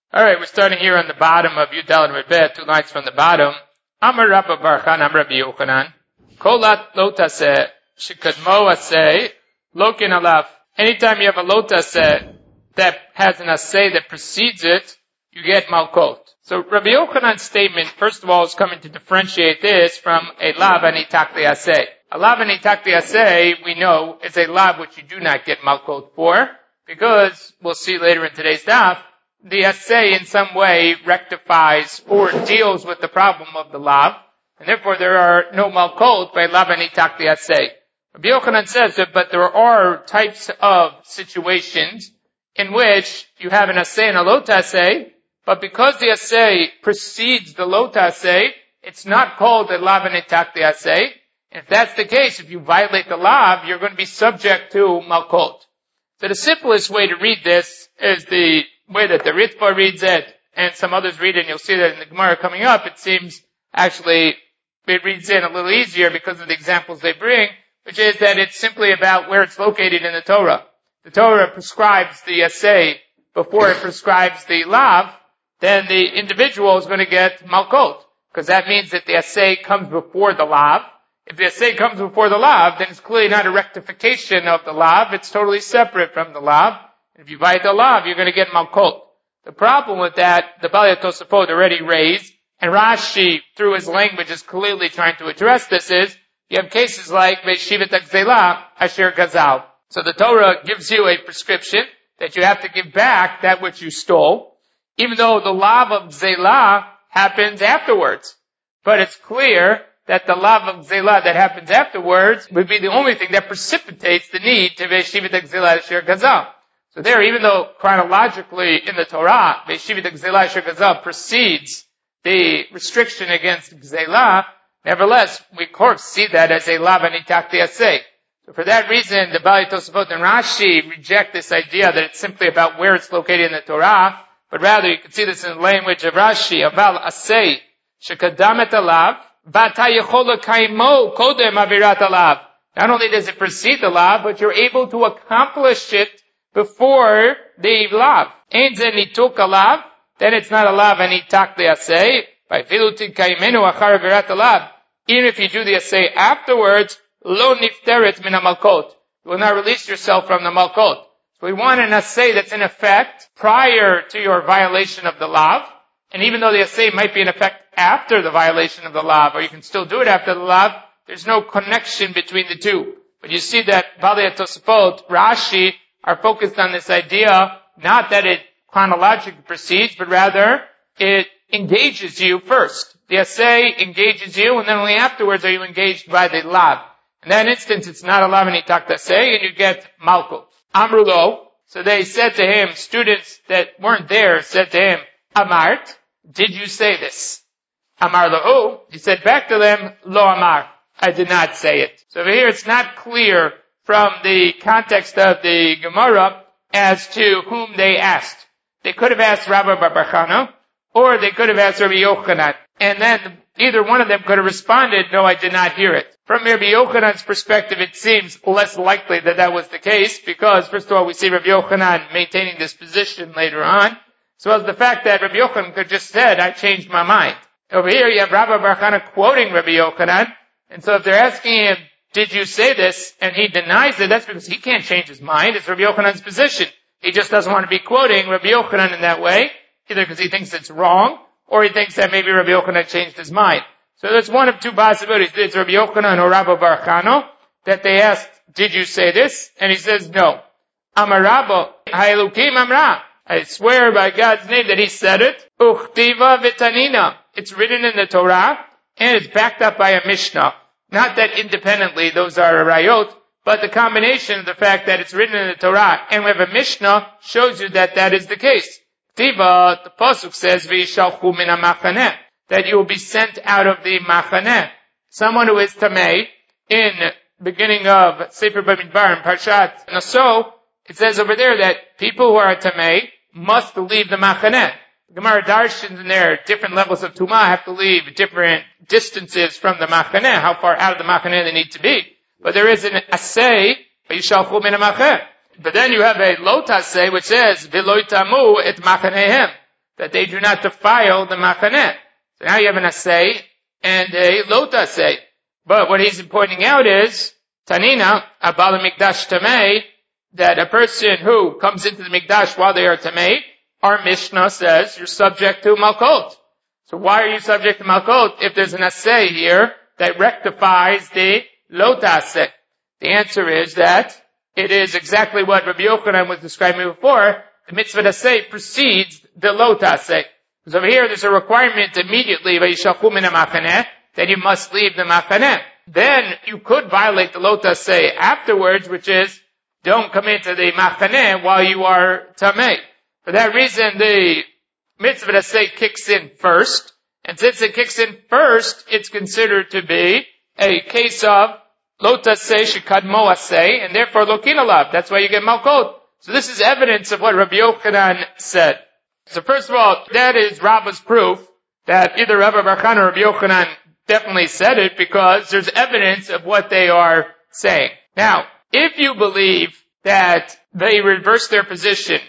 Alright, we're starting here on the bottom of Yudal and Rebbe, 2 lines from the bottom. Amar Rabba Bar Chan, Amar Rabbi Yochanan, Kolat lotaseh, shekadmo aseh, lokin alaf. Anytime you have a lotaseh that has an aseh that precedes it, you get malkot. So Rabbi Yochanan's statement, first of all, is coming to differentiate this from a lav and itakli aseh. A lav and itakli aseh, we know, is a lav which you do not get malkot for, because, we'll see later in today's daf, the aseh in some way rectifies or deals with the problem of the lav, and therefore there are no malkot by lav and itakli aseh. Rabbi Yochanan says that, but there are types of situations in which you have an aseh and a lota aseh, but because the aseh precedes the lota aseh, it's not called a lav and itakli aseh. If that's the case, if you violate the lav, you're going to be subject to malkot. So the simplest way to read this is the way that the Ritva reads it, and some others read it, and you'll see that in the Gemara coming up, it seems actually it reads in a little easier because of the examples they bring, which is that it's simply about where it's located in the Torah. The Torah prescribes the aseh before it prescribes the lav, then the individual is going to get malkot, because that means that the aseh comes before the lav. If the aseh comes before the lav, then it's clearly not a rectification of the lav, it's totally separate from the lav. If you violate the lav, you're going to get malkot. The problem with that, the Balei Tosafot already raised, and Rashi, through his language, is clearly trying to address this, is you have cases like Ve'shivet Gzela Asher Gazal. So the Torah gives you a prescription that you have to give back that which you stole, even though the lav of Gzela happens afterwards. But it's clear that the lav of Gzela that happens afterwards would be the only thing that precipitates the need to Ve'shivet Gzela Asher Gazal. So there, even though chronologically in the Torah, Ve'shivet Gzela Asher Gazal precedes the restriction against Gzela, nevertheless, we of course see that as a lav and itakli aseh. So for that reason, the Balei Tosafot and Rashi reject this idea that it's simply about where it's located in the Torah, but rather you can see this in the language of Rashi, aval aseh, shekadam et alav, v'ata yechol l'kaimo kodem avirat alav. Not only does it precede the lav, but you're able to accomplish it before the lav. Ein ze nituk alav, then it's not a lav and itakli aseh. By filutin kaimenu achar avirat alav. Even if you do the aseh afterwards, lo nifteret min malkot. You will not release yourself from the malkot. So we want an aseh that's in effect prior to your violation of the lav. And even though the aseh might be in effect after the violation of the lav, or you can still do it after the lav, there's no connection between the two. But you see that Balei Tosafot, Rashi, are focused on this idea, not that it chronologically proceeds, but rather it engages you first. The aseh engages you, and then only afterwards are you engaged by the lav. In that instance, it's not a lav and itakli aseh, and you get malkut. Amrulo, so they said to him, students that weren't there said to him, Amart, did you say this? Amar lahu, he said back to them, Lo amar, I did not say it. So over here it's not clear from the context of the Gemara as to whom they asked. They could have asked Rabba Bar Chana, or they could have asked Rabbi Yochanan. And then either one of them could have responded, no, I did not hear it. From Rabbi Yochanan's perspective, it seems less likely that that was the case, because first of all, we see Rabbi Yochanan maintaining this position later on, as well as the fact that Rabbi Yochanan could have just said, I changed my mind. Over here, you have Rabba Bar Chana quoting Rabbi Yochanan, and so if they're asking him, did you say this? And he denies it, that's because he can't change his mind. It's Rabbi Yochanan's position. He just doesn't want to be quoting Rabbi Yochanan in that way, either because he thinks it's wrong, or he thinks that maybe Rabbi Yochanan changed his mind. So there's one of two possibilities. It's Rabbi Yochanan or Rabba Bar Chana that they asked, did you say this? And he says, no. Amar Rabba, Ha'elukim Amra. I swear by God's name that he said it. Uchtiva v'tanina. It's written in the Torah, and it's backed up by a Mishnah. Not that independently those are rayot, but the combination of the fact that it's written in the Torah and we have a Mishnah shows you that that is the case. Tiva, the pasuk says, "V'yishalchu min ha'machaneh," that you will be sent out of the machaneh. Someone who is tamei, in beginning of Sefer Bamidbar in Parshat Naso, it says over there that people who are tamei must leave the machaneh. Gemara Darshans in there, different levels of tumah have to leave different distances from the machaneh, how far out of the machaneh they need to be. But there is an aseh, "V'yishalchu min ha'machaneh." But then you have a lot aseh which says, "V'lo tamu et machanehem," that they do not defile the machaneh. So now you have an asay and a lot asay. But what he's pointing out is, Tanina, abal mikdash tamei, that a person who comes into the mikdash while they are tamei, our Mishnah says you're subject to malkot. So why are you subject to malkot if there's an asay here that rectifies the lot asay? The answer is that it is exactly what Rabbi Yochanan was describing before. The mitzvah asay precedes the lot asay. Because over here there's a requirement immediately, vayishalchu min hamachaneh, that you must leave the machaneh. Then you could violate the lot asay afterwards, which is don't come into the machaneh while you are tamei. For that reason, the mitzvah asay kicks in first, and since it kicks in first, it's considered to be a case of lot asay shekadmo asay, and therefore lokin alav. That's why you get malkot. So this is evidence of what Rabbi Yochanan said. So first of all, that is Rabba's proof that either Rabbi Bar Chana or Rabbi Yochanan definitely said it, because there's evidence of what they are saying. Now, if you believe that they reverse their position,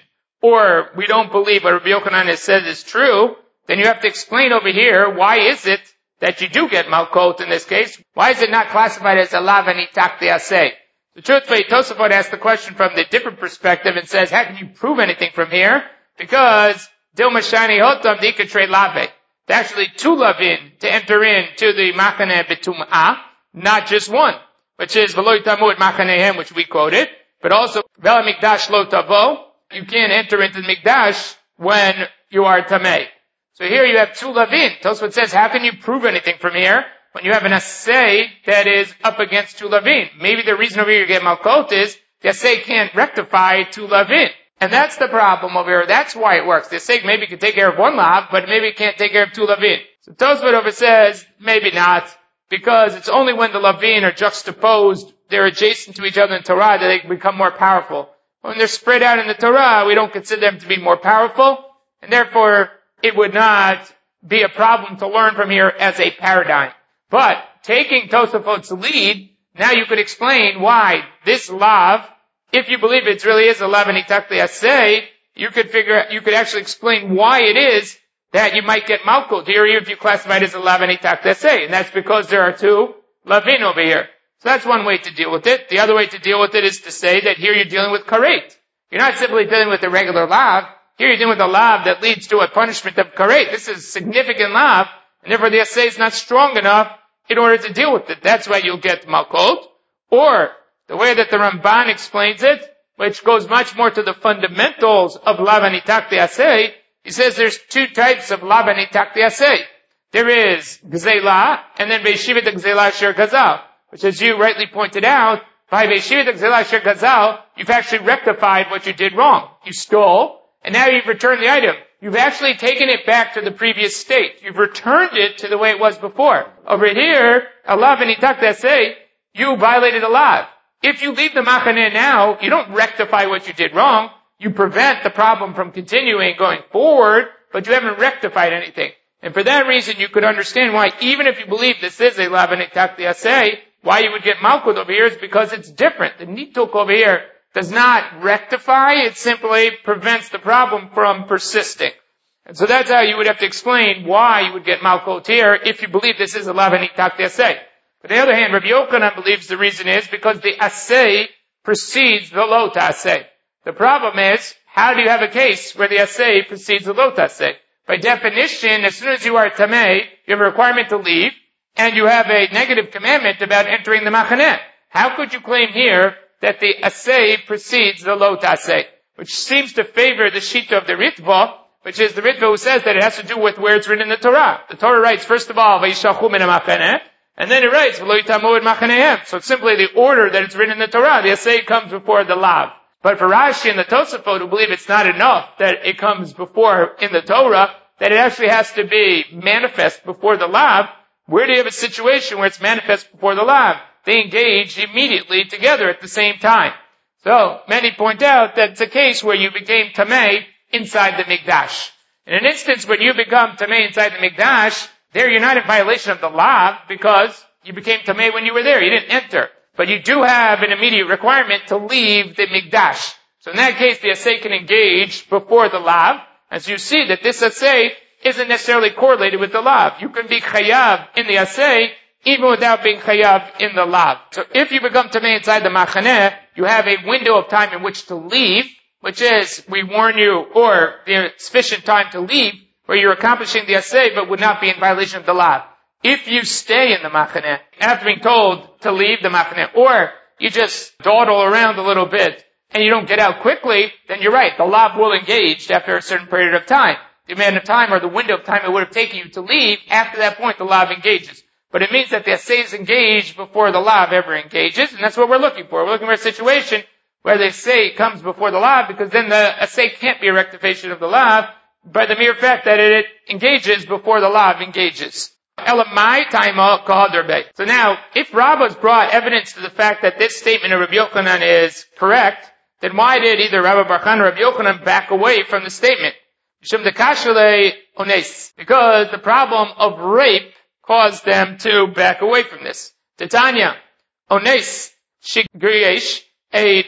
or we don't believe what Rabbi Yochanan has said is true, then you have to explain over here, why is it that you do get malkot in this case? Why is it not classified as a lav and itak de'aseh? The truthfully, Tosafot asked the question from the different perspective and says, how can you prove anything from here? Because Dilma Shani Hotam Dikatre Lave. Actually two lavin to enter into the machaneh betum'ah, not just one, which is v'lo yitamu et machanehem, which we quoted, but also v'el mikdash lo tavo. You can't enter into the mikdash when you are tamei. So here you have two lavin. Tosfot says, how can you prove anything from here when you have an asay that is up against two lavin? Maybe the reason over here you get malkot is the asay can't rectify two lavin. And that's the problem over here. That's why it works. The asay maybe can take care of one lav, but maybe it can't take care of two lavin. So Tosfot over says, maybe not, because it's only when the lavin are juxtaposed, they're adjacent to each other in Torah, that they become more powerful. When they're spread out in the Torah, we don't consider them to be more powerful, and therefore it would not be a problem to learn from here as a paradigm. But taking Tosafot's lead, now you could explain why this lav, if you believe it really is a lav and itak de'aseh, you could actually explain why it is that you might get malkut here if you classify it as a lav and itak de'aseh. And that's because there are two lavin over here. So that's one way to deal with it. The other way to deal with it is to say that here you're dealing with karet. You're not simply dealing with a regular lav. Here you're dealing with a lav that leads to a punishment of karet. This is significant lav, and therefore the asay is not strong enough in order to deal with it. That's why you'll get malkot. Or the way that the Ramban explains it, which goes much more to the fundamentals of lav and itak de'aseh, he says there's two types of lav and itak de'aseh. There is gzelah, and then beishivet gzelah sher gazal, which, as you rightly pointed out, by beishivet gzelah sher gazal, you've actually rectified what you did wrong. You stole, and now you've returned the item. You've actually taken it back to the previous state. You've returned it to the way it was before. Over here, a lav and itak de'aseh, you violated a lav. If you leave the machaneh now, you don't rectify what you did wrong. You prevent the problem from continuing going forward, but you haven't rectified anything. And for that reason, you could understand why, even if you believe this is a lav and itak de'aseh, why you would get malkut over here is because it's different. The nituk over here does not rectify, it simply prevents the problem from persisting. And so that's how you would have to explain why you would get malkut here if you believe this is a lav and itak de'aseh. On the other hand, Rabbi Yochanan believes the reason is because the asay precedes the lot asay. The problem is, how do you have a case where the asay precedes the lot asay? By definition, as soon as you are tamei, you have a requirement to leave, and you have a negative commandment about entering the machaneh. How could you claim here that the asay precedes the lot asay? Which seems to favor the shita of the Ritva, which is the Ritva who says that it has to do with where it's written in the Torah. The Torah writes, first of all, vayishalchu min hamachaneh, and then it writes, v'lo yitamu et machanehem. So it's simply the order that it's written in the Torah. The asay comes before the lav. But for Rashi and the Tosafot, who believe it's not enough that it comes before in the Torah, that it actually has to be manifest before the lav, where do you have a situation where it's manifest before the lav? They engage immediately together at the same time. So many point out that it's a case where you became tamei inside the mikdash. In an instance when you become tamei inside the mikdash, there you're not in violation of the lav because you became tamei when you were there. You didn't enter. But you do have an immediate requirement to leave the mikdash. So in that case, the asay can engage before the lav. As you see that this asay isn't necessarily correlated with the lav. You can be chayav in the asay even without being chayav in the lav. So if you become tamei inside the machaneh, you have a window of time in which to leave, which is, we warn you, or the sufficient time to leave, where you're accomplishing the asay but would not be in violation of the lav. If you stay in the machaneh after being told to leave the machaneh, or you just dawdle around a little bit and you don't get out quickly, then you're right, the lav will engage after a certain period of time. The amount of time or the window of time it would have taken you to leave, after that point the lav engages. But it means that the asay is engaged before the lav ever engages, and that's what we're looking for. We're looking for a situation where the asay comes before the lav, because then the asay can't be a rectification of the lav by the mere fact that it engages before the lav engages. So now, if Rabbah's brought evidence to the fact that this statement of Rabbi Yochanan is correct, then why did either Rabbi Bar Chana or Rabbi Yochanan back away from the statement? Because the problem of rape caused them to back away from this. Titania, ones, shigriyesh, a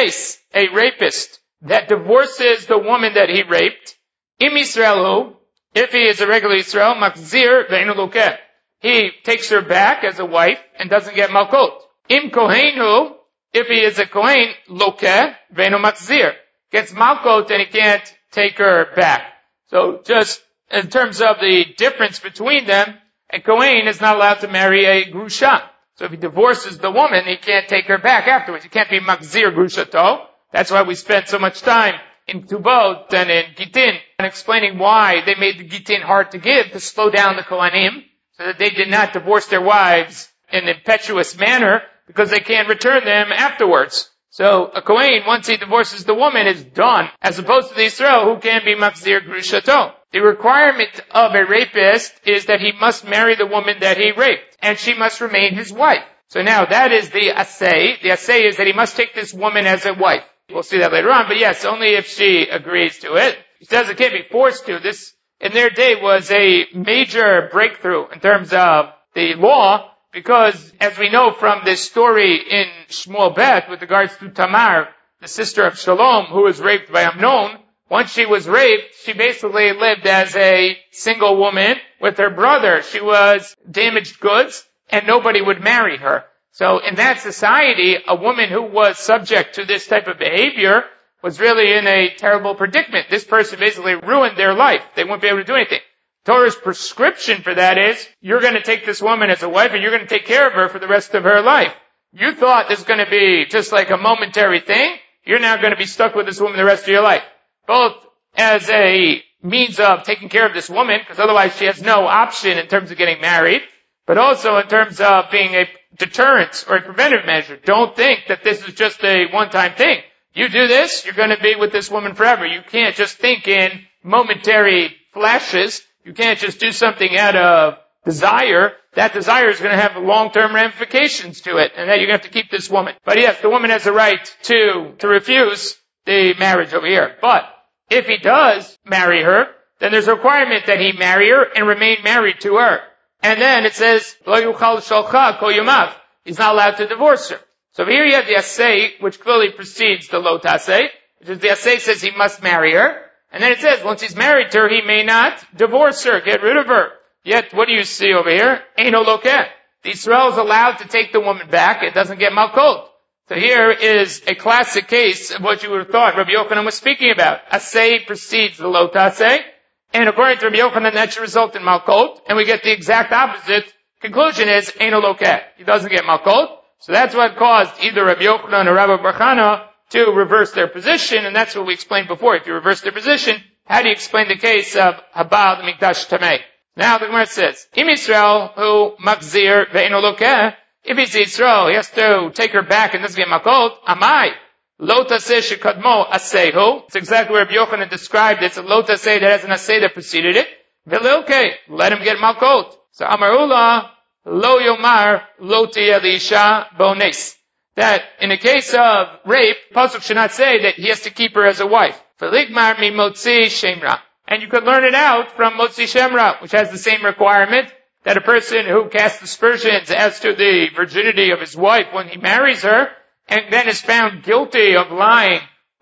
rapist that divorces the woman that he raped, im Yisraelu, if he is a regular Israel, makzir ve'enu lokeh. He takes her back as a wife and doesn't get malkot. Im kohenu, if he is a kohen, lokeh ve'enu makzir. Gets malkot and he can't take her back. So just in terms of the difference between them, a kohen is not allowed to marry a grusha. So if he divorces the woman, he can't take her back afterwards. He can't be makzir grushato. That's why we spent so much time in Tubot and in Gitin and explaining why they made the Gitin hard to give, to slow down the Kohanim, so that they did not divorce their wives in an impetuous manner, because they can't return them afterwards. So a Kohen, once he divorces the woman, is done, as opposed to the Israel, who can be makzir grushato. The requirement of a rapist is that he must marry the woman that he raped, and she must remain his wife. So now that is the asay. The asay is that he must take this woman as a wife. We'll see that later on, but yes, only if she agrees to it. He says it can't be forced to. This, in their day, was a major breakthrough in terms of the law, because as we know from this story in Shmuel Bet with regards to Tamar, the sister of Shalom, who was raped by Amnon, once she was raped, she basically lived as a single woman with her brother. She was damaged goods, and nobody would marry her. So in that society, a woman who was subject to this type of behavior was really in a terrible predicament. This person basically ruined their life. They wouldn't be able to do anything. Torah's prescription for that is, you're going to take this woman as a wife and you're going to take care of her for the rest of her life. You thought this was going to be just like a momentary thing. You're now going to be stuck with this woman the rest of your life. Both as a means of taking care of this woman, because otherwise she has no option in terms of getting married, but also in terms of being a deterrence or a preventive measure. Don't think that this is just a one-time thing. You do this, you're going to be with this woman forever. You can't just think in momentary flashes. You can't just do something out of desire. That desire is going to have long-term ramifications to it, and that you're going to have to keep this woman. But yes, the woman has a right to refuse the marriage over here. But if he does marry her, then there's a requirement that he marry her and remain married to her. And then it says, Lo yuchal shalcha kol yamav. He's not allowed to divorce her. So here you have the asay, which clearly precedes the lo tasay, which is the asay says he must marry her. And then it says, once he's married to her, he may not divorce her, get rid of her. Yet, what do you see over here? Eino lokeh. The Israel is allowed to take the woman back. It doesn't get malkot. So here is a classic case of what you would have thought Rabbi Yochanan was speaking about. Asay precedes the lo tasay. And according to Rabbi Yochanan, that should result in malkot. And we get the exact opposite conclusion is eino lokeh. He doesn't get malkot. So that's what caused either Rabbi Yochanan or Rabbi Bar Chana to reverse their position. And that's what we explained before. If you reverse their position, how do you explain the case of Habal Mikdash Tamei? Now the Gemara says, Im Yisrael hu makzir ve'eino lokeh. If he's Yisrael, he has to take her back and doesn't get malkot. Amai. Lo taseh shekadmo asehu. It's exactly where Rabbi Yochanan described it. It's a lo taseh that has an aseh that preceded it. Ve'lilkeh. Let him get malkot. So Amarula lo yomar lo tiyeh liisha bones. That in the case of rape, Pasuk should not say that he has to keep her as a wife. Ve'ligmar mimotzi shemra. And you could learn it out from Motzi Shemra, which has the same requirement that a person who casts aspersions as to the virginity of his wife when he marries her, and then is found guilty of lying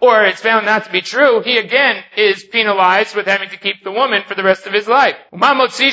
or it's found not to be true, he again is penalized with having to keep the woman for the rest of his life. By Motzi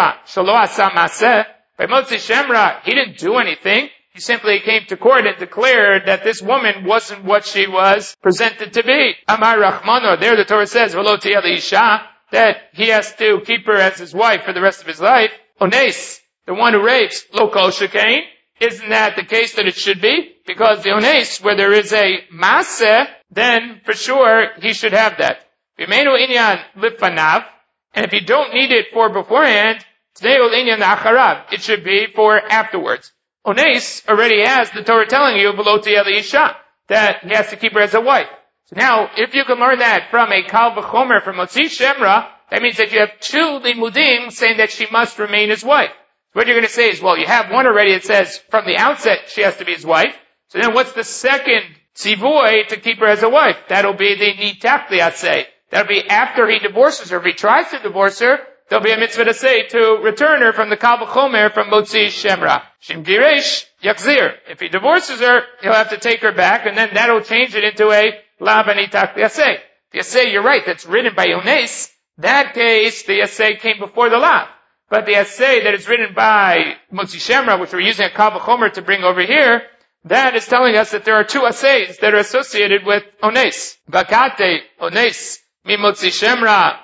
Shemra, he didn't do anything. He simply came to court and declared that this woman wasn't what she was presented to be. Amar Rachmano, there the Torah says, V'lo tiyeh le'isha, that he has to keep her as his wife for the rest of his life. Ones, the one who rapes, lo kol shekain, isn't that the case that it should be? Because the ones, where there is a maseh, then for sure he should have that. V'meinu inyan lifanav, and if you don't need it for beforehand, tneu inyan acharav, it should be for afterwards. Ones already has the Torah telling you, V'lo tiyeh le'isha, that he has to keep her as a wife. So now, if you can learn that from a Kal V'chomer, from Motzi Shemra, that means that you have two limudim saying that she must remain his wife. What you're going to say is, well, you have one already that says from the outset she has to be his wife. So then what's the second tzivoy to keep her as a wife? That'll be the nitach liatzei. That'll be after he divorces her. If he tries to divorce her, there'll be a mitzvah to say to return her from the Kal V'chomer from Motzi Shemra. Shim giresh yakzir. If he divorces her, he'll have to take her back, and then that'll change it into a lav anitach liatzei. The yasei, you're right, that's written by Yones. That case, the yasei came before the lav. But the yasei that is written by Motzi Shemra, which we're using a Kal V'chomer to bring over here, that is telling us that there are two yaseis that are associated with Ones. Bakate, Ones, mi Motzi Shemra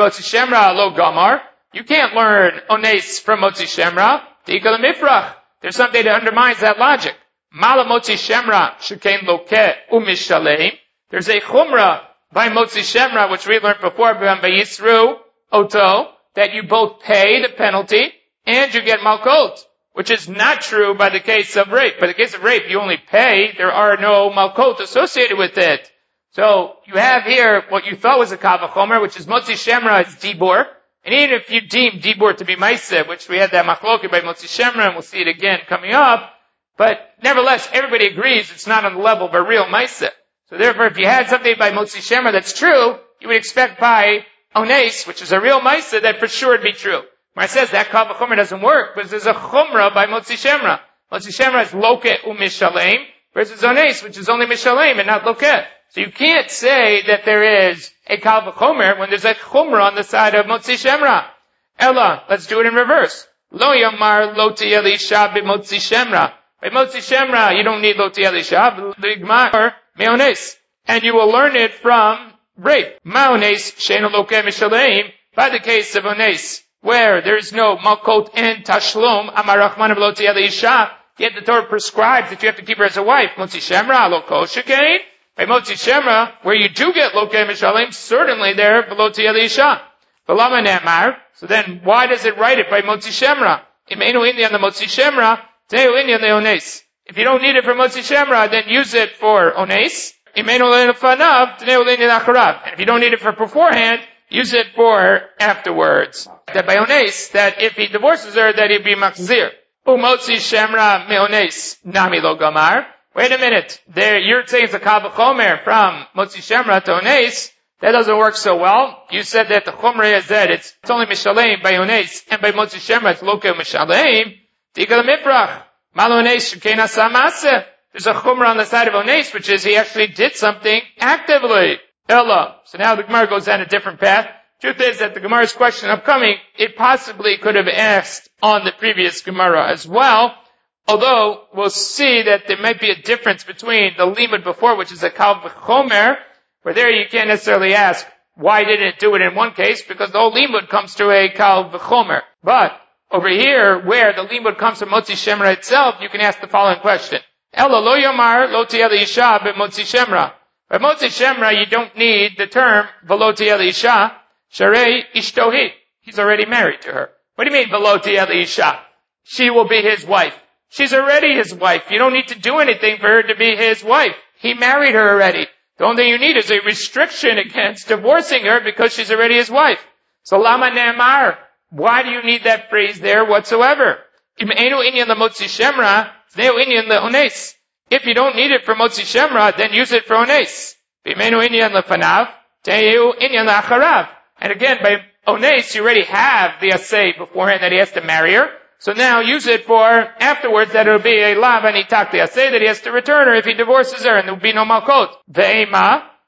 lo gamar. You can't learn Ones from Motzi Shemra. T'ikal mifrach. There's something that undermines that logic. Mala Motzi Shemra shekain lokeh umishalem. There's a chumrah by Motzi Shemra, which we learned before, by Yisru Oto, that you both pay the penalty and you get malkot, which is not true by the case of rape. By the case of rape, you only pay. There are no malkot associated with it. So you have here what you thought was a Kal V'chomer, which is Motzi Shemra is dibur. And even if you deem dibur to be maaseh, which we had that machloket by Motzi Shemra, and we'll see it again coming up, but nevertheless, everybody agrees it's not on the level of a real maaseh. So therefore, if you had something by Motzi Shemra that's true, you would expect by Ones, which is a real maaseh, that for sure it'd be true. When it says that Kal V'chomer doesn't work, because there's a chumrah by Motzi Shemra. Motzi Shemra is lokeh u'mishalem, versus Ones, which is only mishalem and not lokeh. So you can't say that there is a Kal V'chomer when there's a chumrah on the side of Motzi Shemra. Ella, let's do it in reverse. Lo yamar lo tiyeh le'isha b'motzi Shemra. By Motzi Shemra, you don't need lo tiyeh le'isha, l'igmar me'ones. And you will learn it from rape. Ma'ones she'eno lokeh mishalem, by the case of Ones, where there is no malkot and tashlum, amar rachman v'lo tiyeh le'isha, yet the Torah prescribes that you have to keep her as a wife. Motzi Shemra, lo kol shekain. By Motzi Shemra, where you do get lokeh mishalem, certainly there, v'lo tiyeh le'isha. V'lama ne'amar, so then why does it write it by Motzi Shemra? Im einu inyan the Motzi Shemra, te'u inyan le'ones. If you don't need it for Motzi Shemra, then use it for Ones. Im einu le'fanav, te'u inyan acharav. And if you don't need it for beforehand, use it for afterwards. That by Ones, that if he divorces her, that he'd be machzir. U'motzi Shemra me'ones, nami lo gamar. Wait a minute. There, you're saying it's a Kal V'chomer from Motzi Shemra to Ones. That doesn't work so well. You said that the chumrah is that it's only mishalem by Ones, and by Motzi Shemra it's lokeh mishalem. T'ikal mifrach. Mal Ones shekain asa maaseh. There's a chumrah on the side of Ones, which is he actually did something actively. Ella. So now the Gemara goes down a different path. Truth is that the Gemara's question upcoming, it possibly could have asked on the previous Gemara as well. Although, we'll see that there might be a difference between the limud before, which is a Kal V'chomer, where there you can't necessarily ask, why didn't it do it in one case? Because the whole limud comes to a Kal V'chomer. But, over here, where the limud comes from Motzi Shemra itself, you can ask the following question. Ella lo yomar lo tiyeh le'isha b'motzi Shemra. By Motzi Shemra, you don't need the term v'lo tiyeh le'isha, sharei ishtohi. He's already married to her. What do you mean v'lo tiyeh le'isha? She will be his wife. She's already his wife. You don't need to do anything for her to be his wife. He married her already. The only thing you need is a restriction against divorcing her because she's already his wife. So lama ne'amar. Why do you need that phrase there whatsoever? Im einu inyan le'motzi Shemra, zneu inyan le'ones. If you don't need it for Motzi Shemra, then use it for Ones. Im einu inyan le'fanav, te'u inyan le'acharav. And again, by Ones, you already have the asay beforehand that he has to marry her. So now use it for afterwards that it'll be a lav anitach the asay that he has to return her if he divorces her and there will be no malkot. Ve'ema,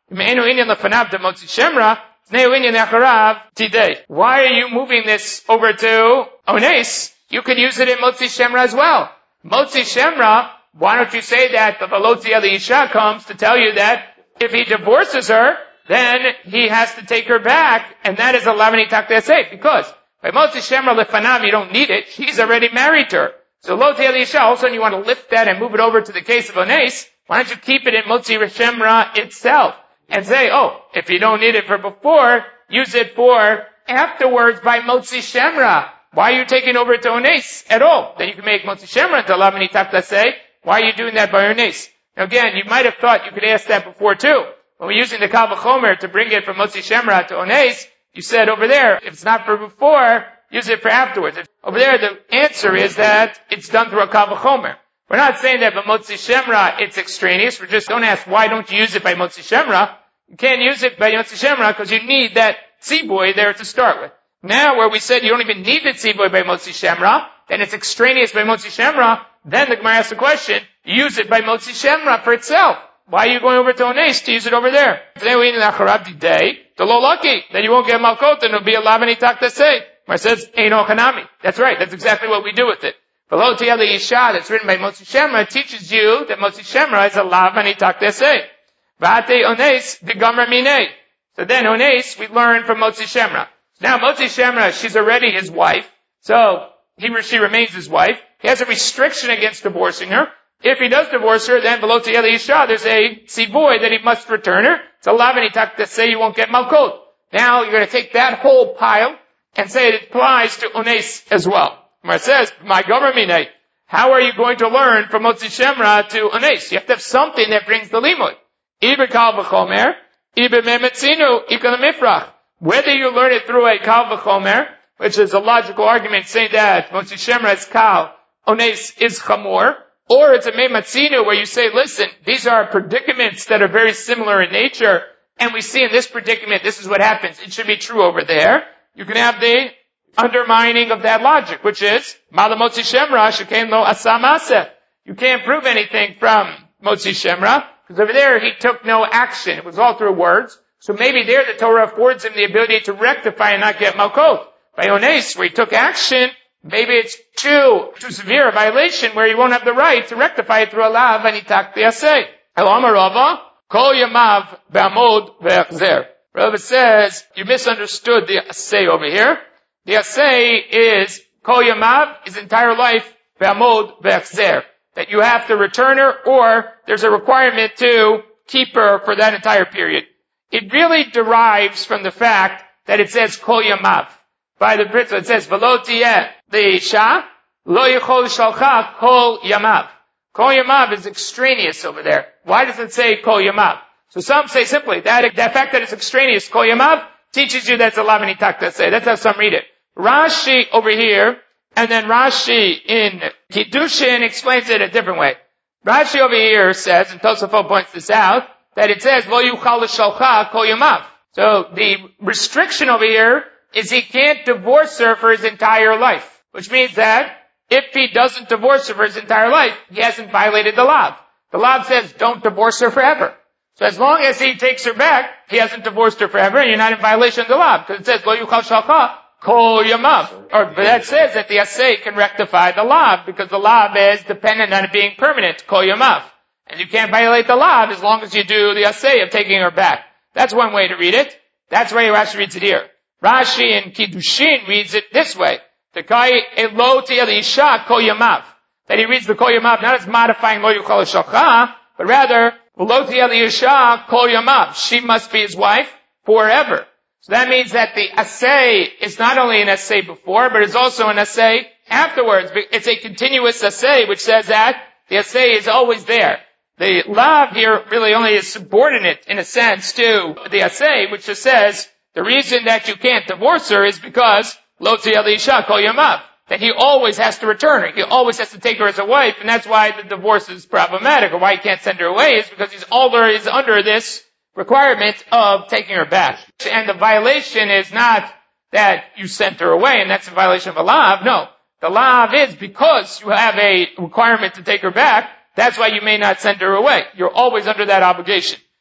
Why are you moving this over to Ones? You could use it in Motzi Shemra as well. Motzi Shemra, why don't you say that the Veloti Eli Isha comes to tell you that if he divorces her, then he has to take her back, and that is a lavani takdesei, because by Motzi Shemra lefanav you don't need it, she's already married to her. So Loti Eli Isha, all of a sudden you want to lift that and move it over to the case of Ones, why don't you keep it in Motzi Shemra itself, and say, oh, if you don't need it for before, use it for afterwards by Motzi Shemra. Why are you taking over to Ones at all? Then you can make Motzi Shemra into lavani takdesei. Why are you doing that by Ones? Now again, you might have thought you could ask that before too. When we're using the Kal V'chomer to bring it from Motzi Shemra to Ones, you said over there, if it's not for before, use it for afterwards. Over there, the answer is that it's done through a Kal V'chomer. We're not saying that by Motzi Shemra it's extraneous. Don't ask why don't you use it by Motzi Shemra. You can't use it by Motzi Shemra because you need that tziboy there to start with. Now, where we said you don't even need the tziboy by Motzi Shemra, then it's extraneous by Motzi Shemra, then the Gemara asks the question, use it by Motzi Shemra for itself. Why are you going over to Ones to use it over there? Then we need the day, the lo lucky, then you won't get malkot, and it'll be a lavani takdesei. Where it says, Eino Chanami. That's right, that's exactly what we do with it. Veloti Eli Isha, that's written by Motzi Shemra, teaches you that Motzi Shemra is a lavani takdesei. Vate Ones, the Gomer Minei. So then Ones, we learn from Motzi Shemra. Now Motzi Shemra, she's already his wife, so she remains his wife. He has a restriction against divorcing her. If he does divorce her, then Veloti Eli Isha, there's a tzivoy that he must return her. It's a lavani takdesei, you won't get malkot. Now you're going to take that whole pile and say it applies to Ones as well. Where it says, my Gomer Minei, how are you going to learn from Motzi Shemra to Ones? You have to have something that brings the limud. Iber Kal V'chomer, Iber Memetzinu, Ikon Mifrach. Whether you learn it through a Kal V'chomer, which is a logical argument saying that Motzi Shemra is Kal, Ones is Chamor, or it's a Memetzinu where you say, listen, these are predicaments that are very similar in nature, and we see in this predicament, this is what happens. It should be true over there. You can have the undermining of that logic, which is, Mala Motzi Shemra, Shekain Lo Asamase. You can't prove anything from Motzi Shemra, because over there he took no action. It was all through words. So maybe there the Torah affords him the ability to rectify and not get malkot. By Ones, where he took action, maybe it's too severe a violation where he won't have the right to rectify it through a lav and itak the Elam Rava, Kol Yamav B'amod Ve'achzer. Rava says, you misunderstood the asay over here. The asay is, Kol Yamav, his entire life, B'amod Ve'achzer. That you have to return her, or there's a requirement to keep her for that entire period. It really derives from the fact that it says Kol Yamav. By the principle, it says, V'lo tiyeh le'isha, lo yichol shalcha Kol Yamav. Kol Yamav is extraneous over there. Why does it say Kol Yamav? So some say simply, that fact that it's extraneous, Kol Yamav, teaches you that's a lavani takdesei. That's how some read it. Rashi over here, and then Rashi in Kiddushin explains it a different way. Rashi over here says, and Tosafot points this out, that it says, Lo yuchal shalcha Kol Yamav. So the restriction over here is he can't divorce her for his entire life. Which means that if he doesn't divorce her for his entire life, he hasn't violated the law. The law says don't divorce her forever. So as long as he takes her back, he hasn't divorced her forever, and you're not in violation of the law. Because it says, Lo yuchal shalcha Kol Yamav. But that says that the asay can rectify the law, because the law is dependent on it being permanent, Kol Yamav. And you can't violate the law as long as you do the asay of taking her back. That's one way to read it. That's why Rashi reads it here. Rashi in Kiddushin reads it this way. The kai elo tiyeh isha Kol Yamav. That he reads the Kol Yamav not as modifying Lo yuchal shalcha, but rather, Lo tiyeh isha Kol Yamav. She must be his wife forever. So that means that the asay is not only an asay before, but it's also an asay afterwards. It's a continuous asay, which says that the asay is always there. The lav here really only is subordinate, in a sense, to the asay, which just says, the reason that you can't divorce her is because, Lo tiyeh isha Kol Yamav. That he always has to return her. He always has to take her as a wife, and that's why the divorce is problematic, or why he can't send her away, is because he's always under this requirement of taking her back. And the violation is not that you sent her away, and that's a violation of a lav. No. The lav is because you have a requirement to take her back, that's why you may not send her away. You're always under that obligation.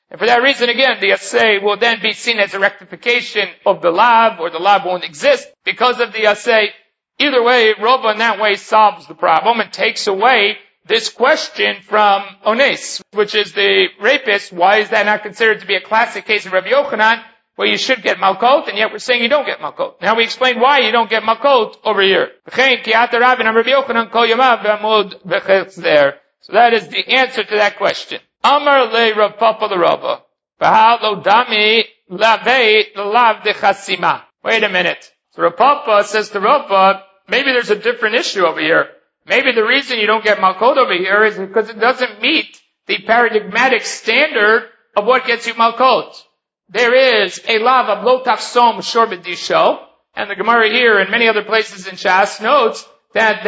And for that reason, again, the assay will then be seen as a rectification of the lav, or the lav won't exist because of the assay. Either way, Rava in that way solves the problem and takes away this question from Ones, which is the rapist. Why is that not considered to be a classic case of Rabbi Yochanan, where you should get malkot, and yet we're saying you don't get malkot? Now we explain why you don't get malkot over here. So that is the answer to that question. Amar le Rav Papa the Rava. V'halo dami lave lav de chasima. Wait a minute. So Rav Papa says to Rava, maybe there's a different issue over here. Maybe the reason you don't get malkot over here is because it doesn't meet the paradigmatic standard of what gets you malkot. There is a lav of lo tachsom shor b'disho, and the Gemara here and many other places in Shas notes that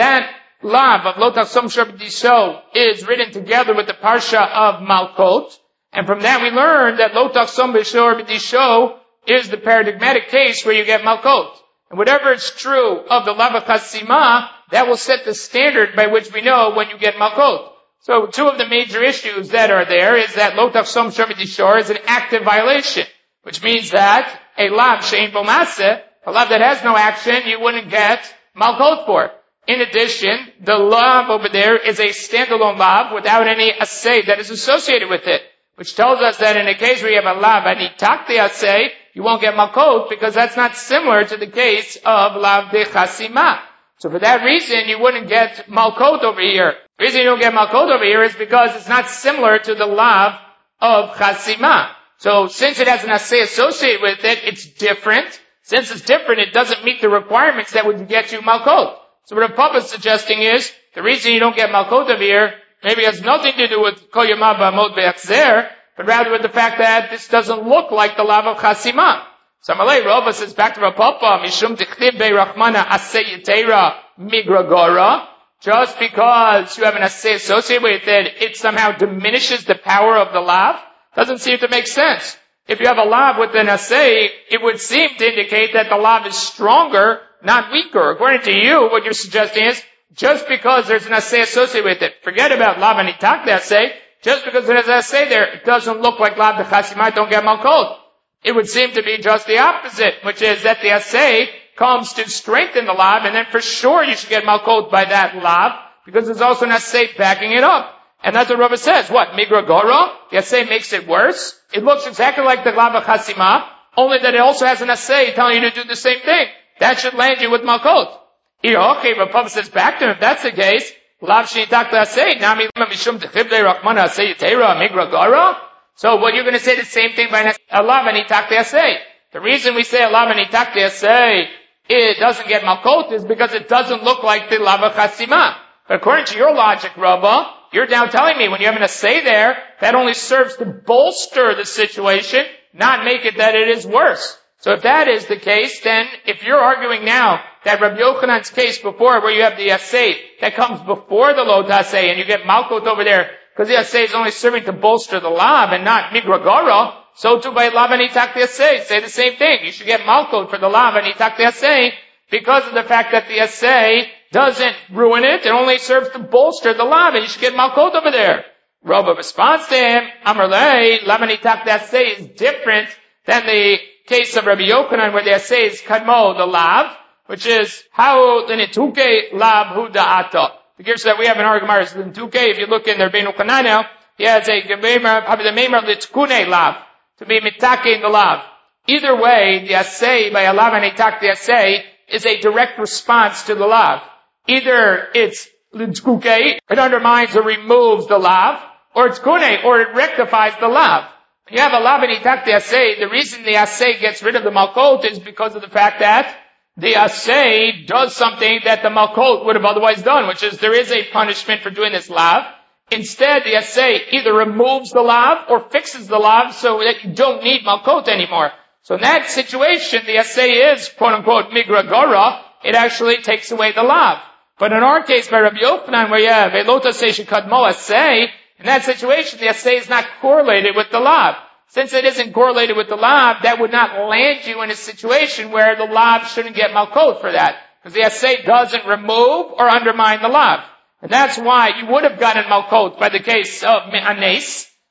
lav of lo tachsom shor b'disho is written together with the parsha of malkot, and from that we learn that lo tachsom shor b'disho is the paradigmatic case where you get malkot. And whatever is true of the lav of chasima, that will set the standard by which we know when you get malkot. So two of the major issues that are there is that lo tachsom shor b'disho is an active violation, which means that a lav she'ein bo maseh, a lav that has no action, you wouldn't get malkot for. In addition, the lav over there is a standalone lav without any assay that is associated with it, which tells us that in a case where you have a lav anitak de assay, you won't get malkot because that's not similar to the case of lav de chasima. So for that reason, you wouldn't get malkot over here. The reason you don't get malkot over here is because it's not similar to the lav of chasima. So since it has an assay associated with it, it's different. Since it's different, it doesn't meet the requirements that would get you malkot. So what Rav Papa is suggesting is, the reason you don't get malkot over here, maybe has nothing to do with kol yamav ba'amod be'achzer, but rather with the fact that this doesn't look like the lav of chasima. So Amalei Rava says back to Rav Papa, mishum tichtiv be'rachmana asay yitera migragora. Just because you have an assay associated with it, it somehow diminishes the power of the lav. Doesn't seem to make sense. If you have a lav with an assay, it would seem to indicate that the lav is stronger, not weaker. According to you, what you're suggesting is, just because there's an assay associated with it, forget about lav anitak de assay, just because there's an assay there, it doesn't look like lav de chasima, don't get malkot. It would seem to be just the opposite, which is that the assay comes to strengthen the lav, and then for sure you should get malkot by that lav, because there's also an assay backing it up. And that's what Rava says. What? Migragora? The assay makes it worse? It looks exactly like the lav of chasima, only that it also has an assay telling you to do the same thing. That should land you with malkot. Okay, Rav Papa says back to him, if that's the case, lav shenitak assay, nami mishum techivle rachmana assay yitera migragora? So what you're going to say the same thing by a lav anitak assay. The reason we say a lav anitak assay, it doesn't get malkot is because it doesn't look like the lav of chasima. But according to your logic, Rava, you're now telling me when you have an assay there, that only serves to bolster the situation, not make it that it is worse. So if that is the case, then if you're arguing now that Rabbi Yochanan's case before, where you have the assay that comes before the lot assay, and you get malkot over there, because the assay is only serving to bolster the lav and not migragara, so too by lav anitak the assay, say the same thing. You should get malkot for the lav anitak the assay, because of the fact that the assay doesn't ruin it, it only serves to bolster the lav, and you should get malkot over there. Rava responds to him, Amarlei, lav anitak the assay is different than the case of Rabbi Yochanan, where the assay is kadmo, the lav, which is how the nituke lav hu da'ata. The gives that we have in our Gemara is the nituke. If you look in their Beinu Kanana, he has a gemeimer litkune lav, to be mitake in the lav. Either way, the assay by a lav anitak the assay is a direct response to the lav. Either it's litzkuke, it undermines or removes the lav, or it's kune, or it rectifies the lav. When you have a lav anitak the assay, the reason the assay gets rid of the malkot is because of the fact that the assay does something that the malkot would have otherwise done, which is there is a punishment for doing this lav. Instead, the assay either removes the lav or fixes the lav so that you don't need malkot anymore. So in that situation, the assay is, quote unquote, migragora. It actually takes away the lav. But in our case, by Rabbi Yochanan, where you have a lot assay shekadmo assay, in that situation, the assay is not correlated with the lav. Since it isn't correlated with the lav, that would not land you in a situation where the lav shouldn't get malkot for that. Because the assay doesn't remove or undermine the lav. And that's why you would have gotten malkot by the case of anes.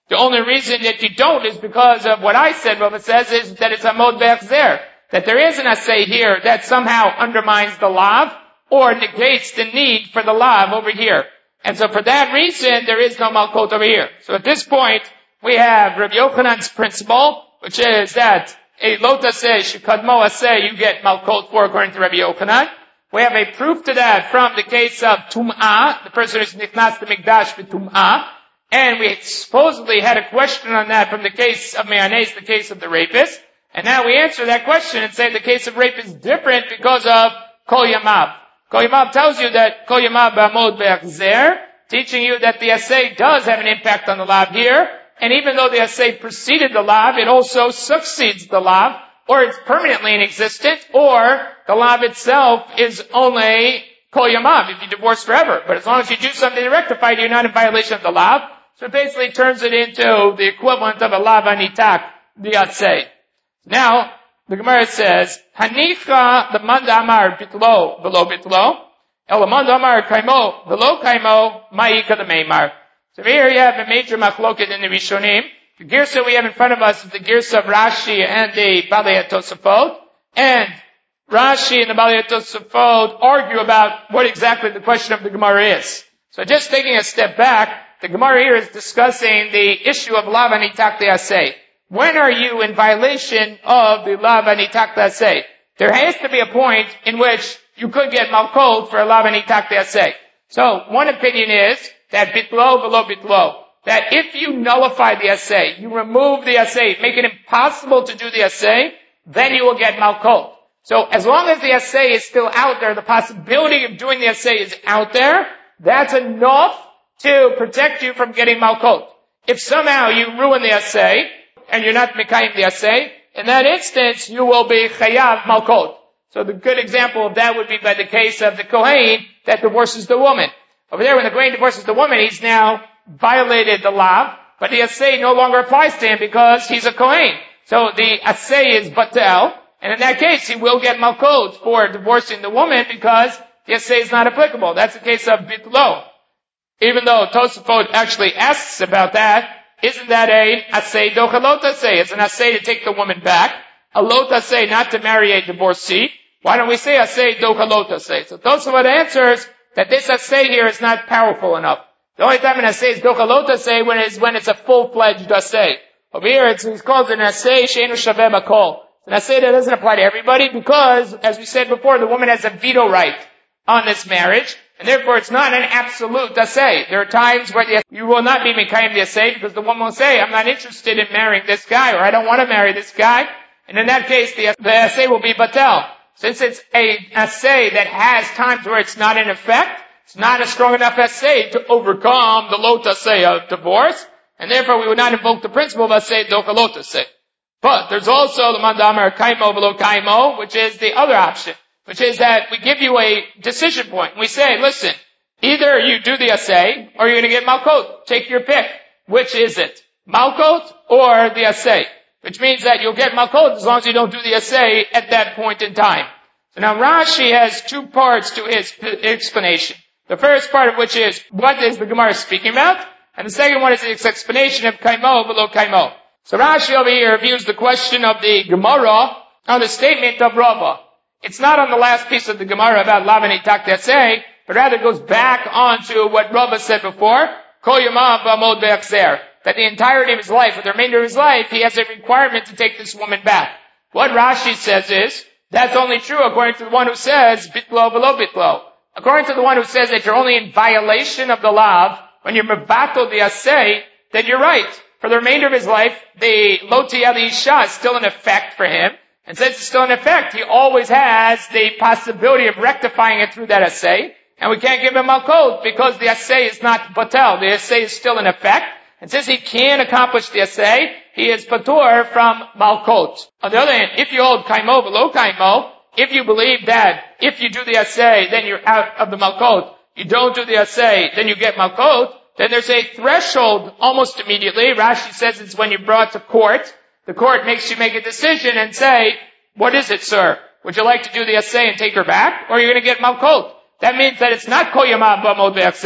The only reason that you don't is because of what I said. What it says is that it's amod ve'achzer. That there is an assay here that somehow undermines the lav or negates the need for the lav over here. And so for that reason, there is no malkot over here. So at this point, we have Rabbi Yochanan's principle, which is that a lota say, shekadmo asay, you get malkot for according to Rabbi Yochanan. We have a proof to that from the case of tum'ah, the person who's nichnas to mikdash with tum'ah. And we supposedly had a question on that from the case of Me'anes, the case of the rapist. And now we answer that question and say the case of rape is different because of Kol Yamav. Kol Yamav tells you that Kol Yamav ba'amod be'achzer, teaching you that the assay does have an impact on the lav here. And even though the assay preceded the lav, it also succeeds the lav, or it's permanently inexistent, or the lav itself is only Kol Yamav if you divorce forever. But as long as you do something to rectify it, you're not in violation of the lav. So it basically turns it into the equivalent of a lav anitak, the assay. Now, the Gemara says, Hanicha the manda amar bitlo below bitlo, el manda amar kaimo below kaimo, ma'ika the meimar. So here you have a major machloket in the Rishonim. The girsa we have in front of us is the girsa of Rashi and the Balei HaTosafot. And Rashi and the Balei HaTosafot argue about what exactly the question of the Gemara is. So just taking a step back, the Gemara here is discussing the issue of lav anitak le'aseh. When are you in violation of the lav anitak le'aseh? There has to be a point in which you could get malkot for a lav anitak le'aseh. So one opinion is that bitlo below bitlo, that if you nullify the assay, you remove the assay, make it impossible to do the assay, then you will get malkot. So as long as the assay is still out there, the possibility of doing the assay is out there, that's enough to protect you from getting malkot. If somehow you ruin the assay, and you're not mekayim the assay, in that instance, you will be chayav malkot. So the good example of that would be by the case of the Kohen that divorces the woman. Over there, when the Kohen divorces the woman, he's now violated the lav, but the assay no longer applies to him because he's a Kohen. So the assay is batel, and in that case, he will get malkot for divorcing the woman because the assay is not applicable. That's the case of bitlo. Even though Tosafot actually asks about that, isn't that a assay dochalot assay? It's an assay to take the woman back. A lot assay not to marry a divorcee. Why don't we say assay dochalot assay? So Tosafot answers that this assay here is not powerful enough. The only time an assay is dochalot assay when it's a full-fledged assay. Over here it's called an assay she'enu shaveh bakol. It's an assay that doesn't apply to everybody because, as we said before, the woman has a veto right on this marriage. And therefore, it's not an absolute assay. There are times where you will not be mekayim the assay because the woman will say, I'm not interested in marrying this guy, or I don't want to marry this guy. And in that case, the assay will be batel. Since it's a assay that has times where it's not in effect, it's not a strong enough assay to overcome the lot assay of divorce. And therefore, we would not invoke the principle of assay dochalot assay. But there's also the mandamar kaimo below kaimo, which is the other option. Which is that we give you a decision point. We say, listen, either you do the assay or you're going to get malkot. Take your pick. Which is it? Malkot or the assay? Which means that you'll get malkot as long as you don't do the assay at that point in time. So now Rashi has two parts to his explanation. The first part of which is, what is the Gemara speaking about? And the second one is its explanation of kaimo below kaimo. So Rashi over here views the question of the Gemara on the statement of Rava. It's not on the last piece of the Gemara about lav anitak le'aseh, but rather goes back onto what Rava said before, Kol Yamav ba'amod be'achzer, that the entirety of his life, for the remainder of his life, he has a requirement to take this woman back. What Rashi says is, that's only true according to the one who says, bitlo below bitlo. According to the one who says that you're only in violation of the lav, when you're mevatel the assay, then you're right. For the remainder of his life, the lo tiyeh le'isha is still in effect for him. And since it's still in effect, he always has the possibility of rectifying it through that assay. And we can't give him malkot because the assay is not batel. The assay is still in effect. And since he can't accomplish the assay, he is patur from malkot. On the other hand, if you hold kaimo below kaimo, if you believe that if you do the assay, then you're out of the malkot, you don't do the assay, then you get malkot, then there's a threshold almost immediately. Rashi says it's when you're brought to court. The court makes you make a decision and say, what is it, sir? Would you like to do the assay and take her back? Or are you going to get malkot? That means that it's not kol yamav ba'amod be'achzer.